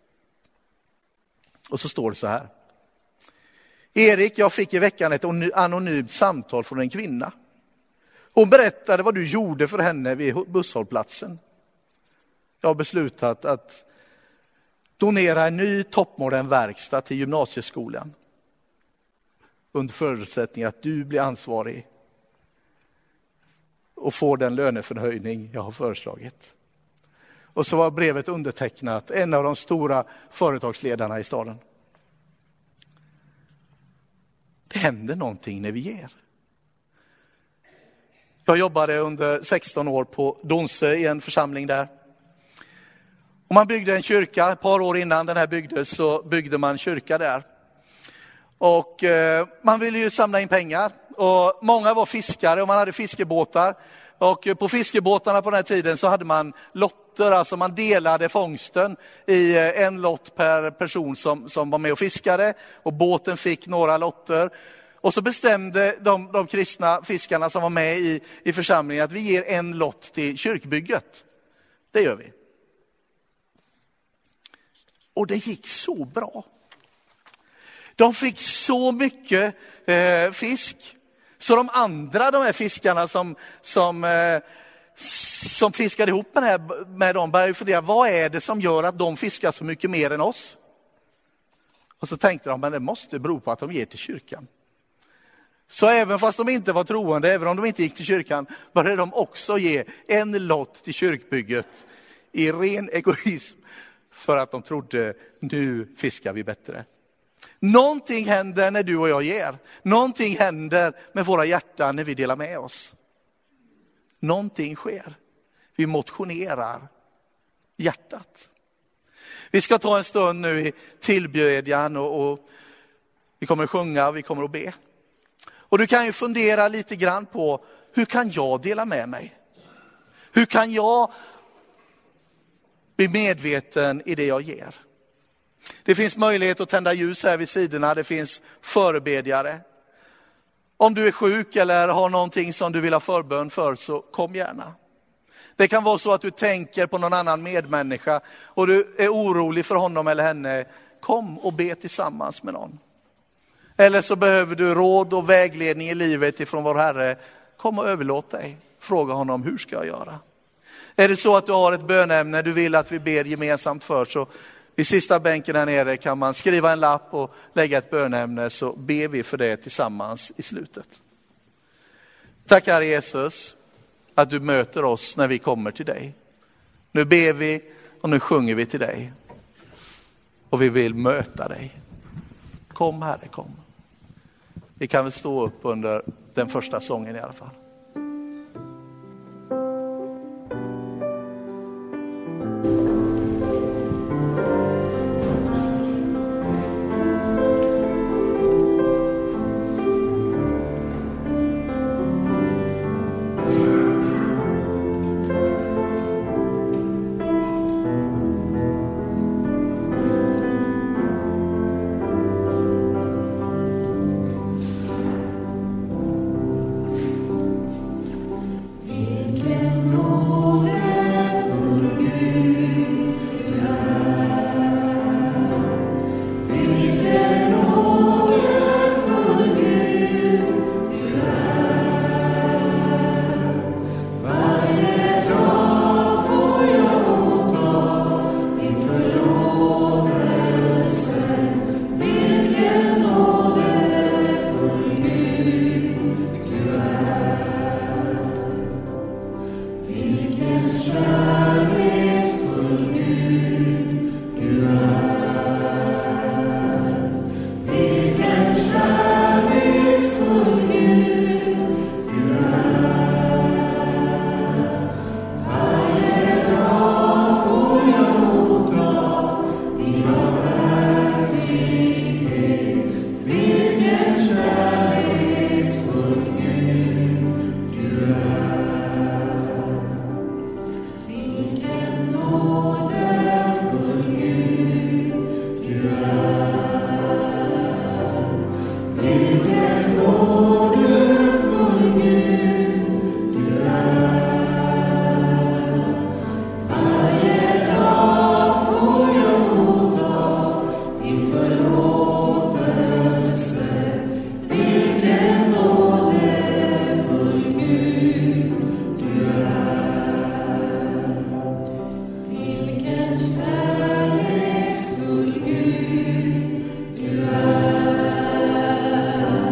Och så står det så här. Erik, jag fick i veckan ett anonymt samtal från en kvinna. Hon berättade vad du gjorde för henne vid busshållplatsen. Jag har beslutat att donera en ny toppmodern verkstad till gymnasieskolan. Under förutsättning att du blir ansvarig och får den löneförhöjning jag har föreslagit. Och så var brevet undertecknat en av de stora företagsledarna i staden. Det händer någonting när vi ger. Jag jobbade under sexton år på Donsö i en församling där. Och man byggde en kyrka, ett par år innan den här byggdes så byggde man kyrka där. Och eh, man ville ju samla in pengar och många var fiskare och man hade fiskebåtar. Och på fiskebåtarna på den här tiden så hade man lotter, alltså man delade fångsten i en lott per person som, som var med och fiskade. Och båten fick några lotter. Och så bestämde de, de kristna fiskarna som var med i, i församlingen att vi ger en lott till kyrkbygget. Det gör vi. Och det gick så bra. De fick så mycket eh, fisk. Så de andra, de här fiskarna som, som, eh, som fiskade ihop med, här, med dem började fundera, vad är det som gör att de fiskar så mycket mer än oss? Och så tänkte de, men det måste bero på att de ger till kyrkan. Så även fast de inte var troende, även om de inte gick till kyrkan, började de också ge en lott till kyrkbygget i ren egoism. För att de trodde, nu fiskar vi bättre. Någonting händer när du och jag ger. Någonting händer med våra hjärtan när vi delar med oss. Någonting sker. Vi motionerar hjärtat. Vi ska ta en stund nu i tillbedjan och, och vi kommer att sjunga och vi kommer att be. Och du kan ju fundera lite grann på, hur kan jag dela med mig? Hur kan jag bli medveten i det jag ger? Det finns möjlighet att tända ljus här vid sidorna. Det finns förebedjare. Om du är sjuk eller har någonting som du vill ha förbön för, så kom gärna. Det kan vara så att du tänker på någon annan medmänniska och du är orolig för honom eller henne. Kom och be tillsammans med någon. Eller så behöver du råd och vägledning i livet ifrån vår Herre. Kom och överlåt dig. Fråga honom, hur ska jag göra? Är det så att du har ett bönämne du vill att vi ber gemensamt för, så vid sista bänken här nere kan man skriva en lapp och lägga ett bönämne, så ber vi för det tillsammans i slutet. Tack Herre Jesus att du möter oss när vi kommer till dig. Nu ber vi och nu sjunger vi till dig. Och vi vill möta dig. Kom Herre, kom. Vi kan väl stå upp under den första sången i alla fall. Kärleksfull Gud, du är.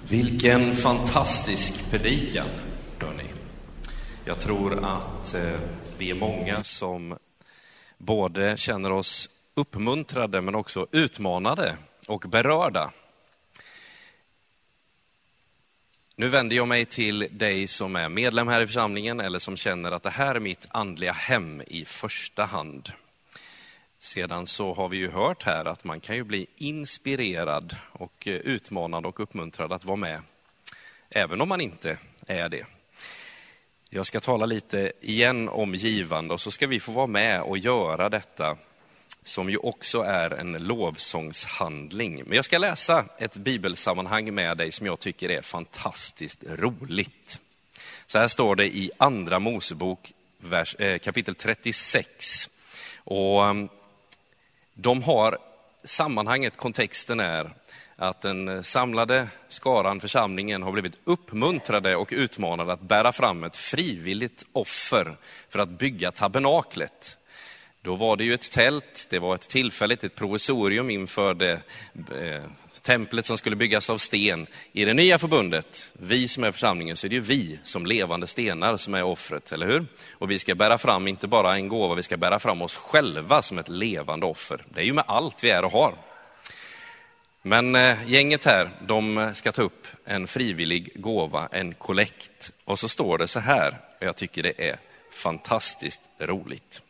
Vilken fantastisk predikan, hörni. Jag tror att eh, vi är många som både känner oss uppmuntrade men också utmanade och berörda. Nu vänder jag mig till dig som är medlem här i församlingen eller som känner att det här är mitt andliga hem i första hand. Sedan så har vi ju hört här att man kan ju bli inspirerad och utmanad och uppmuntrad att vara med, även om man inte är det. Jag ska tala lite igen om givande och så ska vi få vara med och göra detta som ju också är en lovsångshandling. Men jag ska läsa ett bibelsammanhang med dig som jag tycker är fantastiskt roligt. Så här står det i Andra Mosebok vers, eh, kapitel trettiosex. Och de har sammanhanget, kontexten är att den samlade skaran, församlingen, har blivit uppmuntrade och utmanade att bära fram ett frivilligt offer för att bygga tabernaklet. Då var det ju ett tält, det var ett tillfälligt, ett provisorium inför det eh, templet som skulle byggas av sten. I det nya förbundet, vi som är församlingen, så är det ju vi som levande stenar som är offret, eller hur? Och vi ska bära fram inte bara en gåva, vi ska bära fram oss själva som ett levande offer. Det är ju med allt vi är och har. Men eh, gänget här, de ska ta upp en frivillig gåva, en kollekt. Och så står det så här, och jag tycker det är fantastiskt roligt.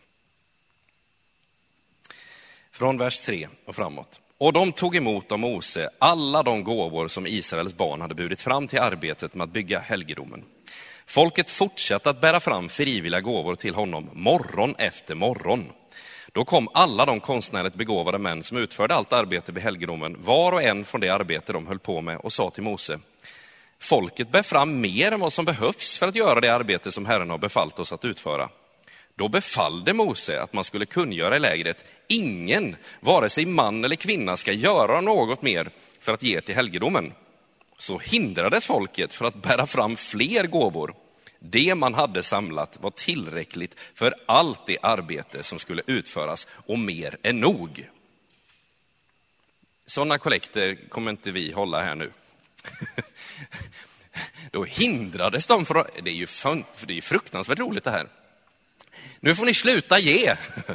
Från vers tre och framåt. Och de tog emot av Mose alla de gåvor som Israels barn hade burit fram till arbetet med att bygga helgedomen. Folket fortsatte att bära fram frivilliga gåvor till honom morgon efter morgon. Då kom alla de konstnärligt begåvade män som utförde allt arbete vid helgedomen, var och en från det arbete de höll på med, och sa till Mose: folket bär fram mer än vad som behövs för att göra det arbete som Herren har befallt oss att utföra. Då befallde Mose att man skulle kungöra i lägret: ingen, vare sig man eller kvinna, ska göra något mer för att ge till helgedomen. Så hindrades folket för att bära fram fler gåvor. Det man hade samlat var tillräckligt för allt det arbete som skulle utföras, och mer än nog. Sådana kollekter kommer inte vi hålla här nu. Då hindrades de för att... Det är ju fun... det är fruktansvärt roligt det här. Nu får ni sluta ge.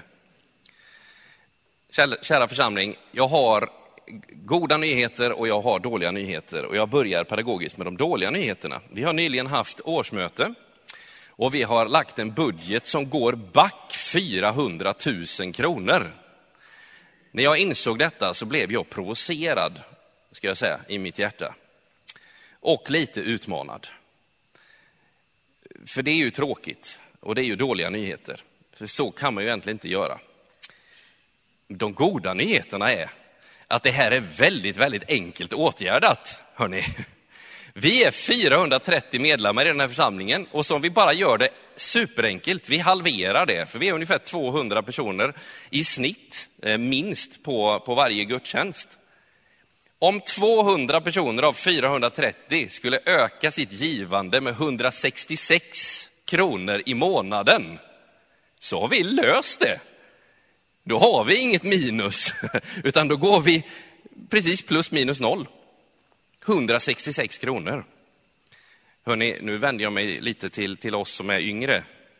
Kära församling, jag har goda nyheter och jag har dåliga nyheter. Och jag börjar pedagogiskt med de dåliga nyheterna. Vi har nyligen haft årsmöte och vi har lagt en budget som går back fyrahundratusen kronor. När jag insåg detta så blev jag provocerad, ska jag säga, i mitt hjärta. Och lite utmanad. För det är ju tråkigt. Och det är ju dåliga nyheter. För så kan man ju egentligen inte göra. De goda nyheterna är att det här är väldigt, väldigt enkelt åtgärdat. Hörrni. Vi är fyrahundratrettio medlemmar i den här församlingen. Och så om vi bara gör det superenkelt, vi halverar det. För vi är ungefär tvåhundra personer i snitt, minst på, på varje gudstjänst. Om tvåhundra personer av fyrahundratrettio skulle öka sitt givande med hundrasextiosex kronor i månaden, så har vi löst det. Då har vi inget minus, utan då går vi precis plus minus noll. hundrasextiosex kronor. Hörrni, nu vänder jag mig lite till, till oss som är yngre.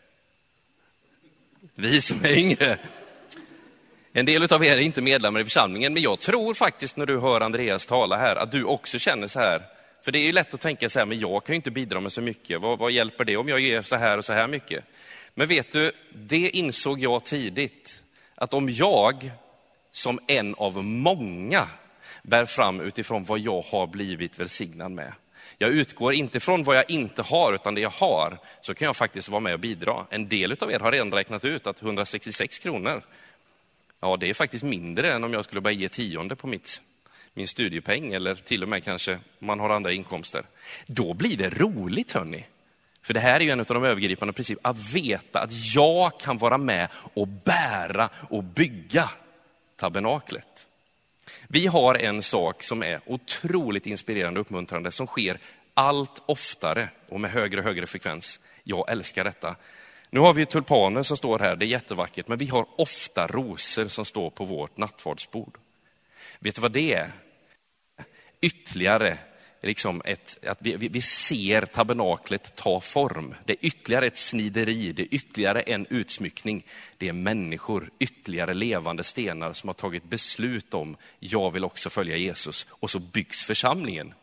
Vi som är yngre. En del av er är inte medlemmar i församlingen, men jag tror faktiskt när du hör Andreas tala här att du också känner så här. För det är ju lätt att tänka så här, men jag kan ju inte bidra med så mycket. Vad, vad hjälper det om jag ger så här och så här mycket? Men vet du, det insåg jag tidigt. Att om jag som en av många bär fram utifrån vad jag har blivit välsignad med. Jag utgår inte från vad jag inte har utan det jag har, så kan jag faktiskt vara med och bidra. En del av er har redan räknat ut att hundrasextiosex kronor, ja det är faktiskt mindre än om jag skulle bara ge tionde på mitt, min studiepeng, eller till och med kanske man har andra inkomster. Då blir det roligt, hörni. För det här är ju en av de övergripande principerna, att veta att jag kan vara med och bära och bygga tabernaklet. Vi har en sak som är otroligt inspirerande och uppmuntrande som sker allt oftare och med högre och högre frekvens. Jag älskar detta. Nu har vi tulpaner som står här, det är jättevackert, men vi har ofta rosor som står på vårt nattvardsbord. Vet du vad det är? Ytterligare liksom ett, att vi, vi ser tabernaklet ta form. Det är ytterligare ett snideri, det är ytterligare en utsmyckning. Det är människor, ytterligare levande stenar som har tagit beslut om, jag vill också följa Jesus. Och så byggs församlingen.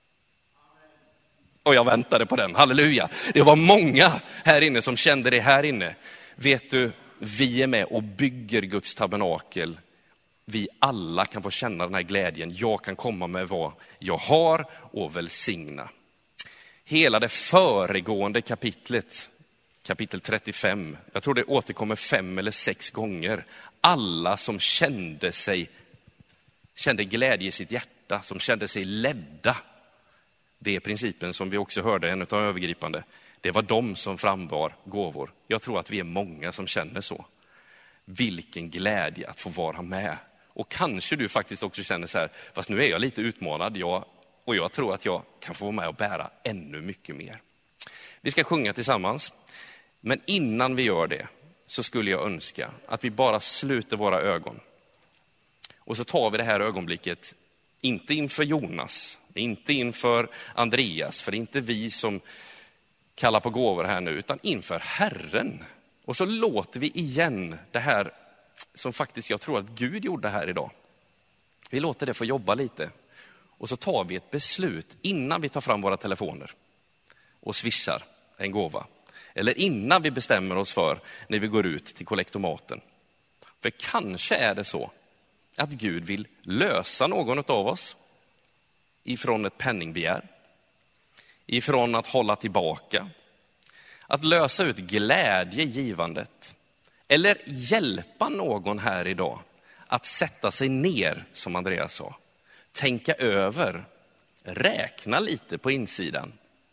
Och jag väntade på den, halleluja. Det var många här inne som kände det här inne. Vet du, vi är med och bygger Guds tabernakel. Vi alla kan få känna den här glädjen. Jag kan komma med vad jag har och välsigna. Hela det föregående kapitlet, kapitel trettiofem, jag tror det återkommer fem eller sex gånger. Alla som kände sig, kände glädje i sitt hjärta, som kände sig ledda. Det är principen som vi också hörde, en av övergripande. Det var de som frambar gåvor. Jag tror att vi är många som känner så. Vilken glädje att få vara med. Och kanske du faktiskt också känner så här, fast nu är jag lite utmanad, jag, och jag tror att jag kan få vara med och bära ännu mycket mer. Vi ska sjunga tillsammans, men innan vi gör det så skulle jag önska att vi bara sluter våra ögon. Och så tar vi det här ögonblicket, inte inför Jonas, inte inför Andreas, för det är inte vi som kallar på gåvor här nu, utan inför Herren. Och så låter vi igen det här som faktiskt jag tror att Gud gjorde här idag. Vi låter det få jobba lite. Och så tar vi ett beslut innan vi tar fram våra telefoner och swishar en gåva. Eller innan vi bestämmer oss för när vi går ut till kollektomaten. För kanske är det så att Gud vill lösa någon av oss ifrån ett penningbegär. Ifrån att hålla tillbaka. Att lösa ut glädje i givandet. Eller hjälpa någon här idag att sätta sig ner, som Andreas sa. Tänka över, räkna lite på insidan.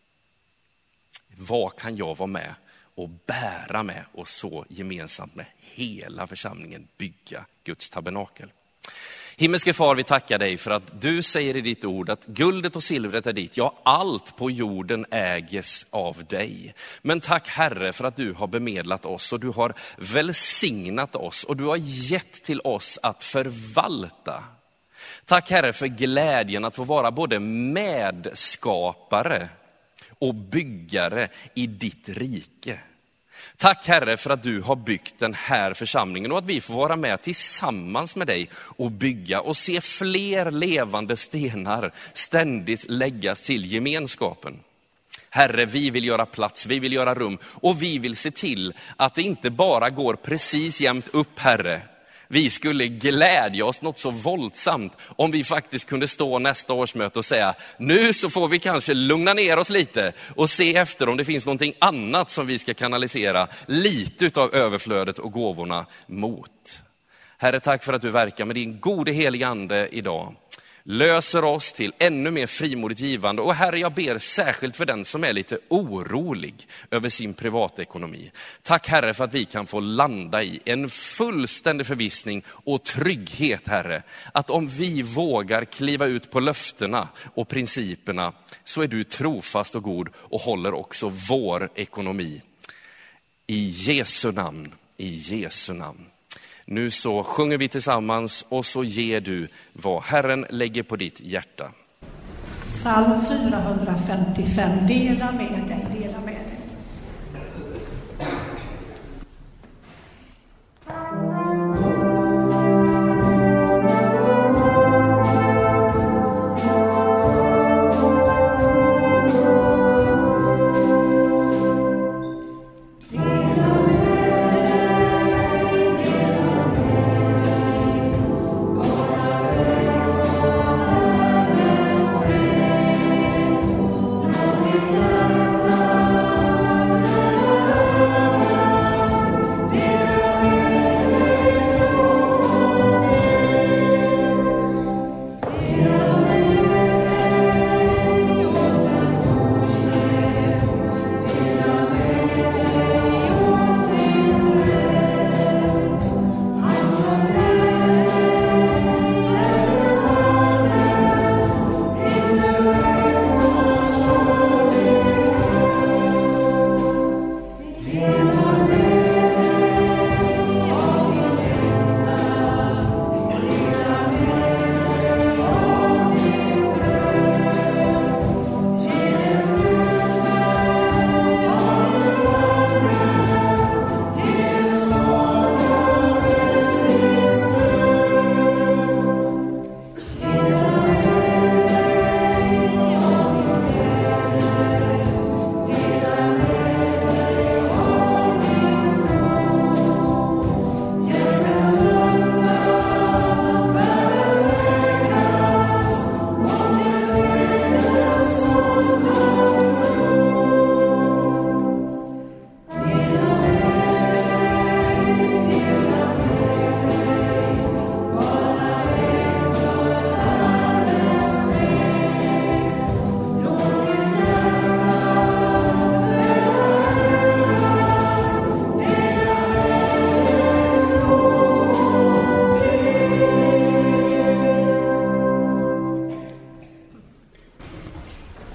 Vad kan jag vara med och bära med och så gemensamt med hela församlingen bygga Guds tabernakel. Himmelske far, vi tackar dig för att du säger i ditt ord att guldet och silvret är ditt. Ja, allt på jorden äges av dig. Men tack Herre för att du har bemedlat oss och du har välsignat oss och du har gett till oss att förvalta. Tack Herre för glädjen att få vara både medskapare och byggare i ditt rike. Tack Herre för att du har byggt den här församlingen och att vi får vara med tillsammans med dig och bygga och se fler levande stenar ständigt läggas till gemenskapen. Herre, vi vill göra plats, vi vill göra rum och vi vill se till att det inte bara går precis jämnt upp, Herre. Vi skulle glädja oss något så våldsamt om vi faktiskt kunde stå nästa årsmöte och säga nu så får vi kanske lugna ner oss lite och se efter om det finns någonting annat som vi ska kanalisera lite av överflödet och gåvorna mot. Herre, tack för att du verkar med din gode heliga ande idag. Löser oss till ännu mer frimodigt givande. Och Herre, jag ber särskilt för den som är lite orolig över sin privatekonomi. Tack Herre för att vi kan få landa i en fullständig förvissning och trygghet, Herre. Att om vi vågar kliva ut på löftena och principerna så är du trofast och god och håller också vår ekonomi. I Jesu namn, i Jesu namn. Nu så sjunger vi tillsammans och så ger du vad Herren lägger på ditt hjärta. Psalm fyrahundrafemtiofem, dela med dig, dela med dig. Låt ditt hjärta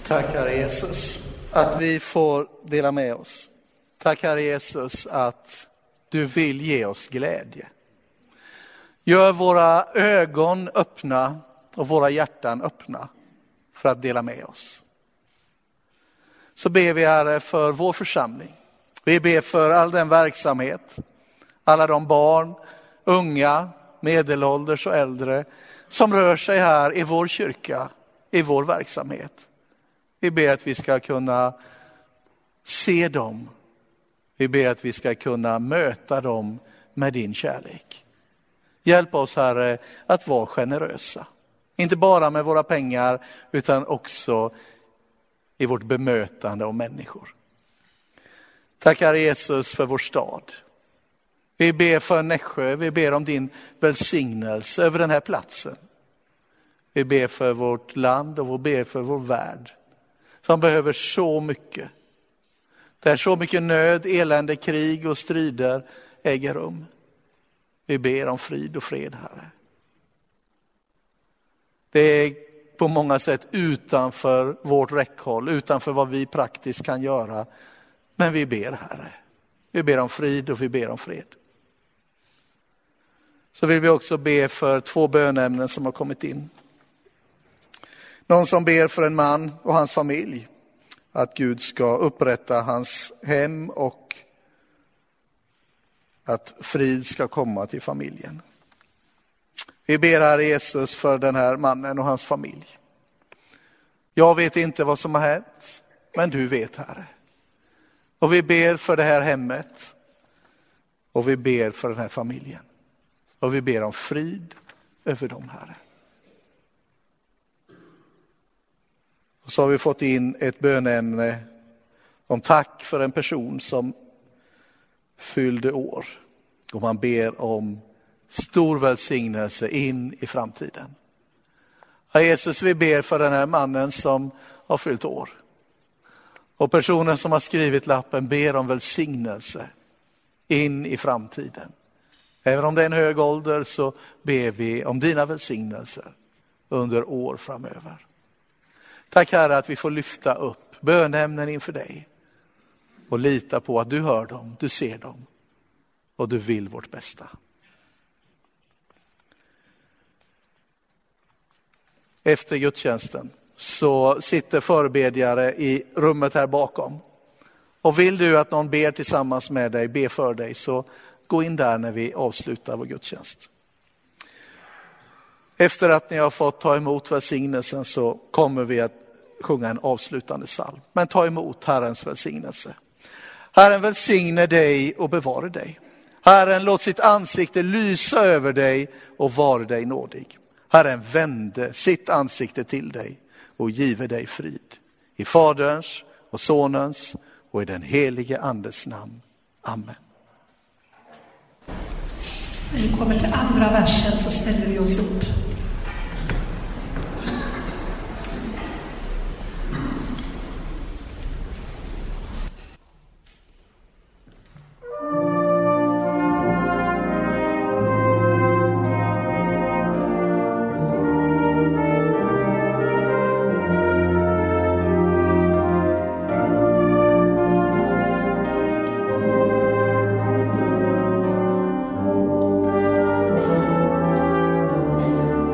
Tack Herre Jesus att vi får dela med oss. Tack Herre Jesus att du vill ge oss glädje. Gör våra ögon öppna och våra hjärtan öppna för att dela med oss. Så ber vi Herre för vår församling. Vi ber för all den verksamhet, alla de barn, unga, medelålders och äldre som rör sig här i vår kyrka, i vår verksamhet. Vi ber att vi ska kunna se dem. Vi ber att vi ska kunna möta dem med din kärlek. Hjälp oss Herre att vara generösa. Inte bara med våra pengar utan också i vårt bemötande av människor. Tack Herre Jesus för vår stad. Vi ber för Nässjö, vi ber om din välsignelse över den här platsen. Vi ber för vårt land och vi ber för vår värld som behöver så mycket. Där så mycket nöd, elände, krig och strider äger rum. Vi ber om frid och fred Herre. Det är på många sätt utanför vårt räckhåll, utanför vad vi praktiskt kan göra. Men vi ber Herre. Vi ber om frid och vi ber om fred. Så vill vi också be för två bönämnen som har kommit in. Någon som ber för en man och hans familj. Att Gud ska upprätta hans hem och att frid ska komma till familjen. Vi ber Herre Jesus för den här mannen och hans familj. Jag vet inte vad som har hänt, men du vet Herre. Och vi ber för det här hemmet. Och vi ber för den här familjen. Och vi ber om frid över dem Herre. Och så har vi fått in ett bönämne om tack för en person som fyllde år. Och man ber om stor välsignelse in i framtiden. Ja, Jesus, vi ber för den här mannen som har fyllt år. Och personen som har skrivit lappen ber om välsignelse in i framtiden. Även om det är en hög ålder så ber vi om dina välsignelser under år framöver. Tack Herre att vi får lyfta upp bönämnen inför dig. Och lita på att du hör dem, du ser dem. Och du vill vårt bästa. Efter gudstjänsten så sitter förebedjare i rummet här bakom. Och vill du att någon ber tillsammans med dig, ber för dig, så gå in där när vi avslutar vår gudstjänst. Efter att ni har fått ta emot välsignelsen så kommer vi att sjunga en avslutande psalm. Men ta emot Herrens välsignelse. Herren välsigne dig och bevara dig. Herren låt sitt ansikte lysa över dig och vara dig nådig. Herren vände sitt ansikte till dig och give dig frid. I Faderns och Sonens och i den helige Andes namn. Amen. När vi kommer till andra versen så ställer vi oss upp. Thank you.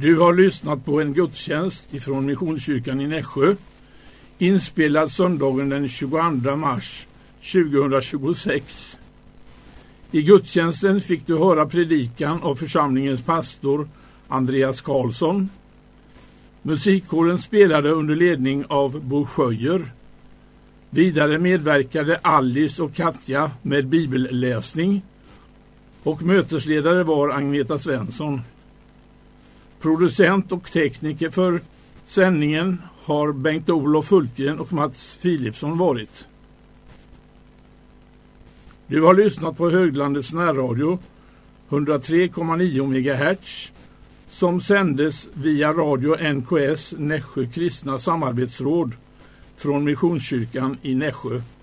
Du har lyssnat på en gudstjänst ifrån Missionskyrkan i Nässjö, inspelad söndagen den tjugoandra mars tjugohundratjugosex. I gudstjänsten fick du höra predikan av församlingens pastor Andreas Karlsson. Musikkåren spelade under ledning av Bo Schöjer. Vidare medverkade Alice och Katja med bibelläsning och mötesledare var Agneta Svensson. Producent och tekniker för sändningen har Bengt-Olof Hultgren och Mats Philipsson varit. Du har lyssnat på Höglandets närradio hundratre komma nio megahertz som sändes via radio N K S Nässjö kristna samarbetsråd från Missionskyrkan i Nässjö.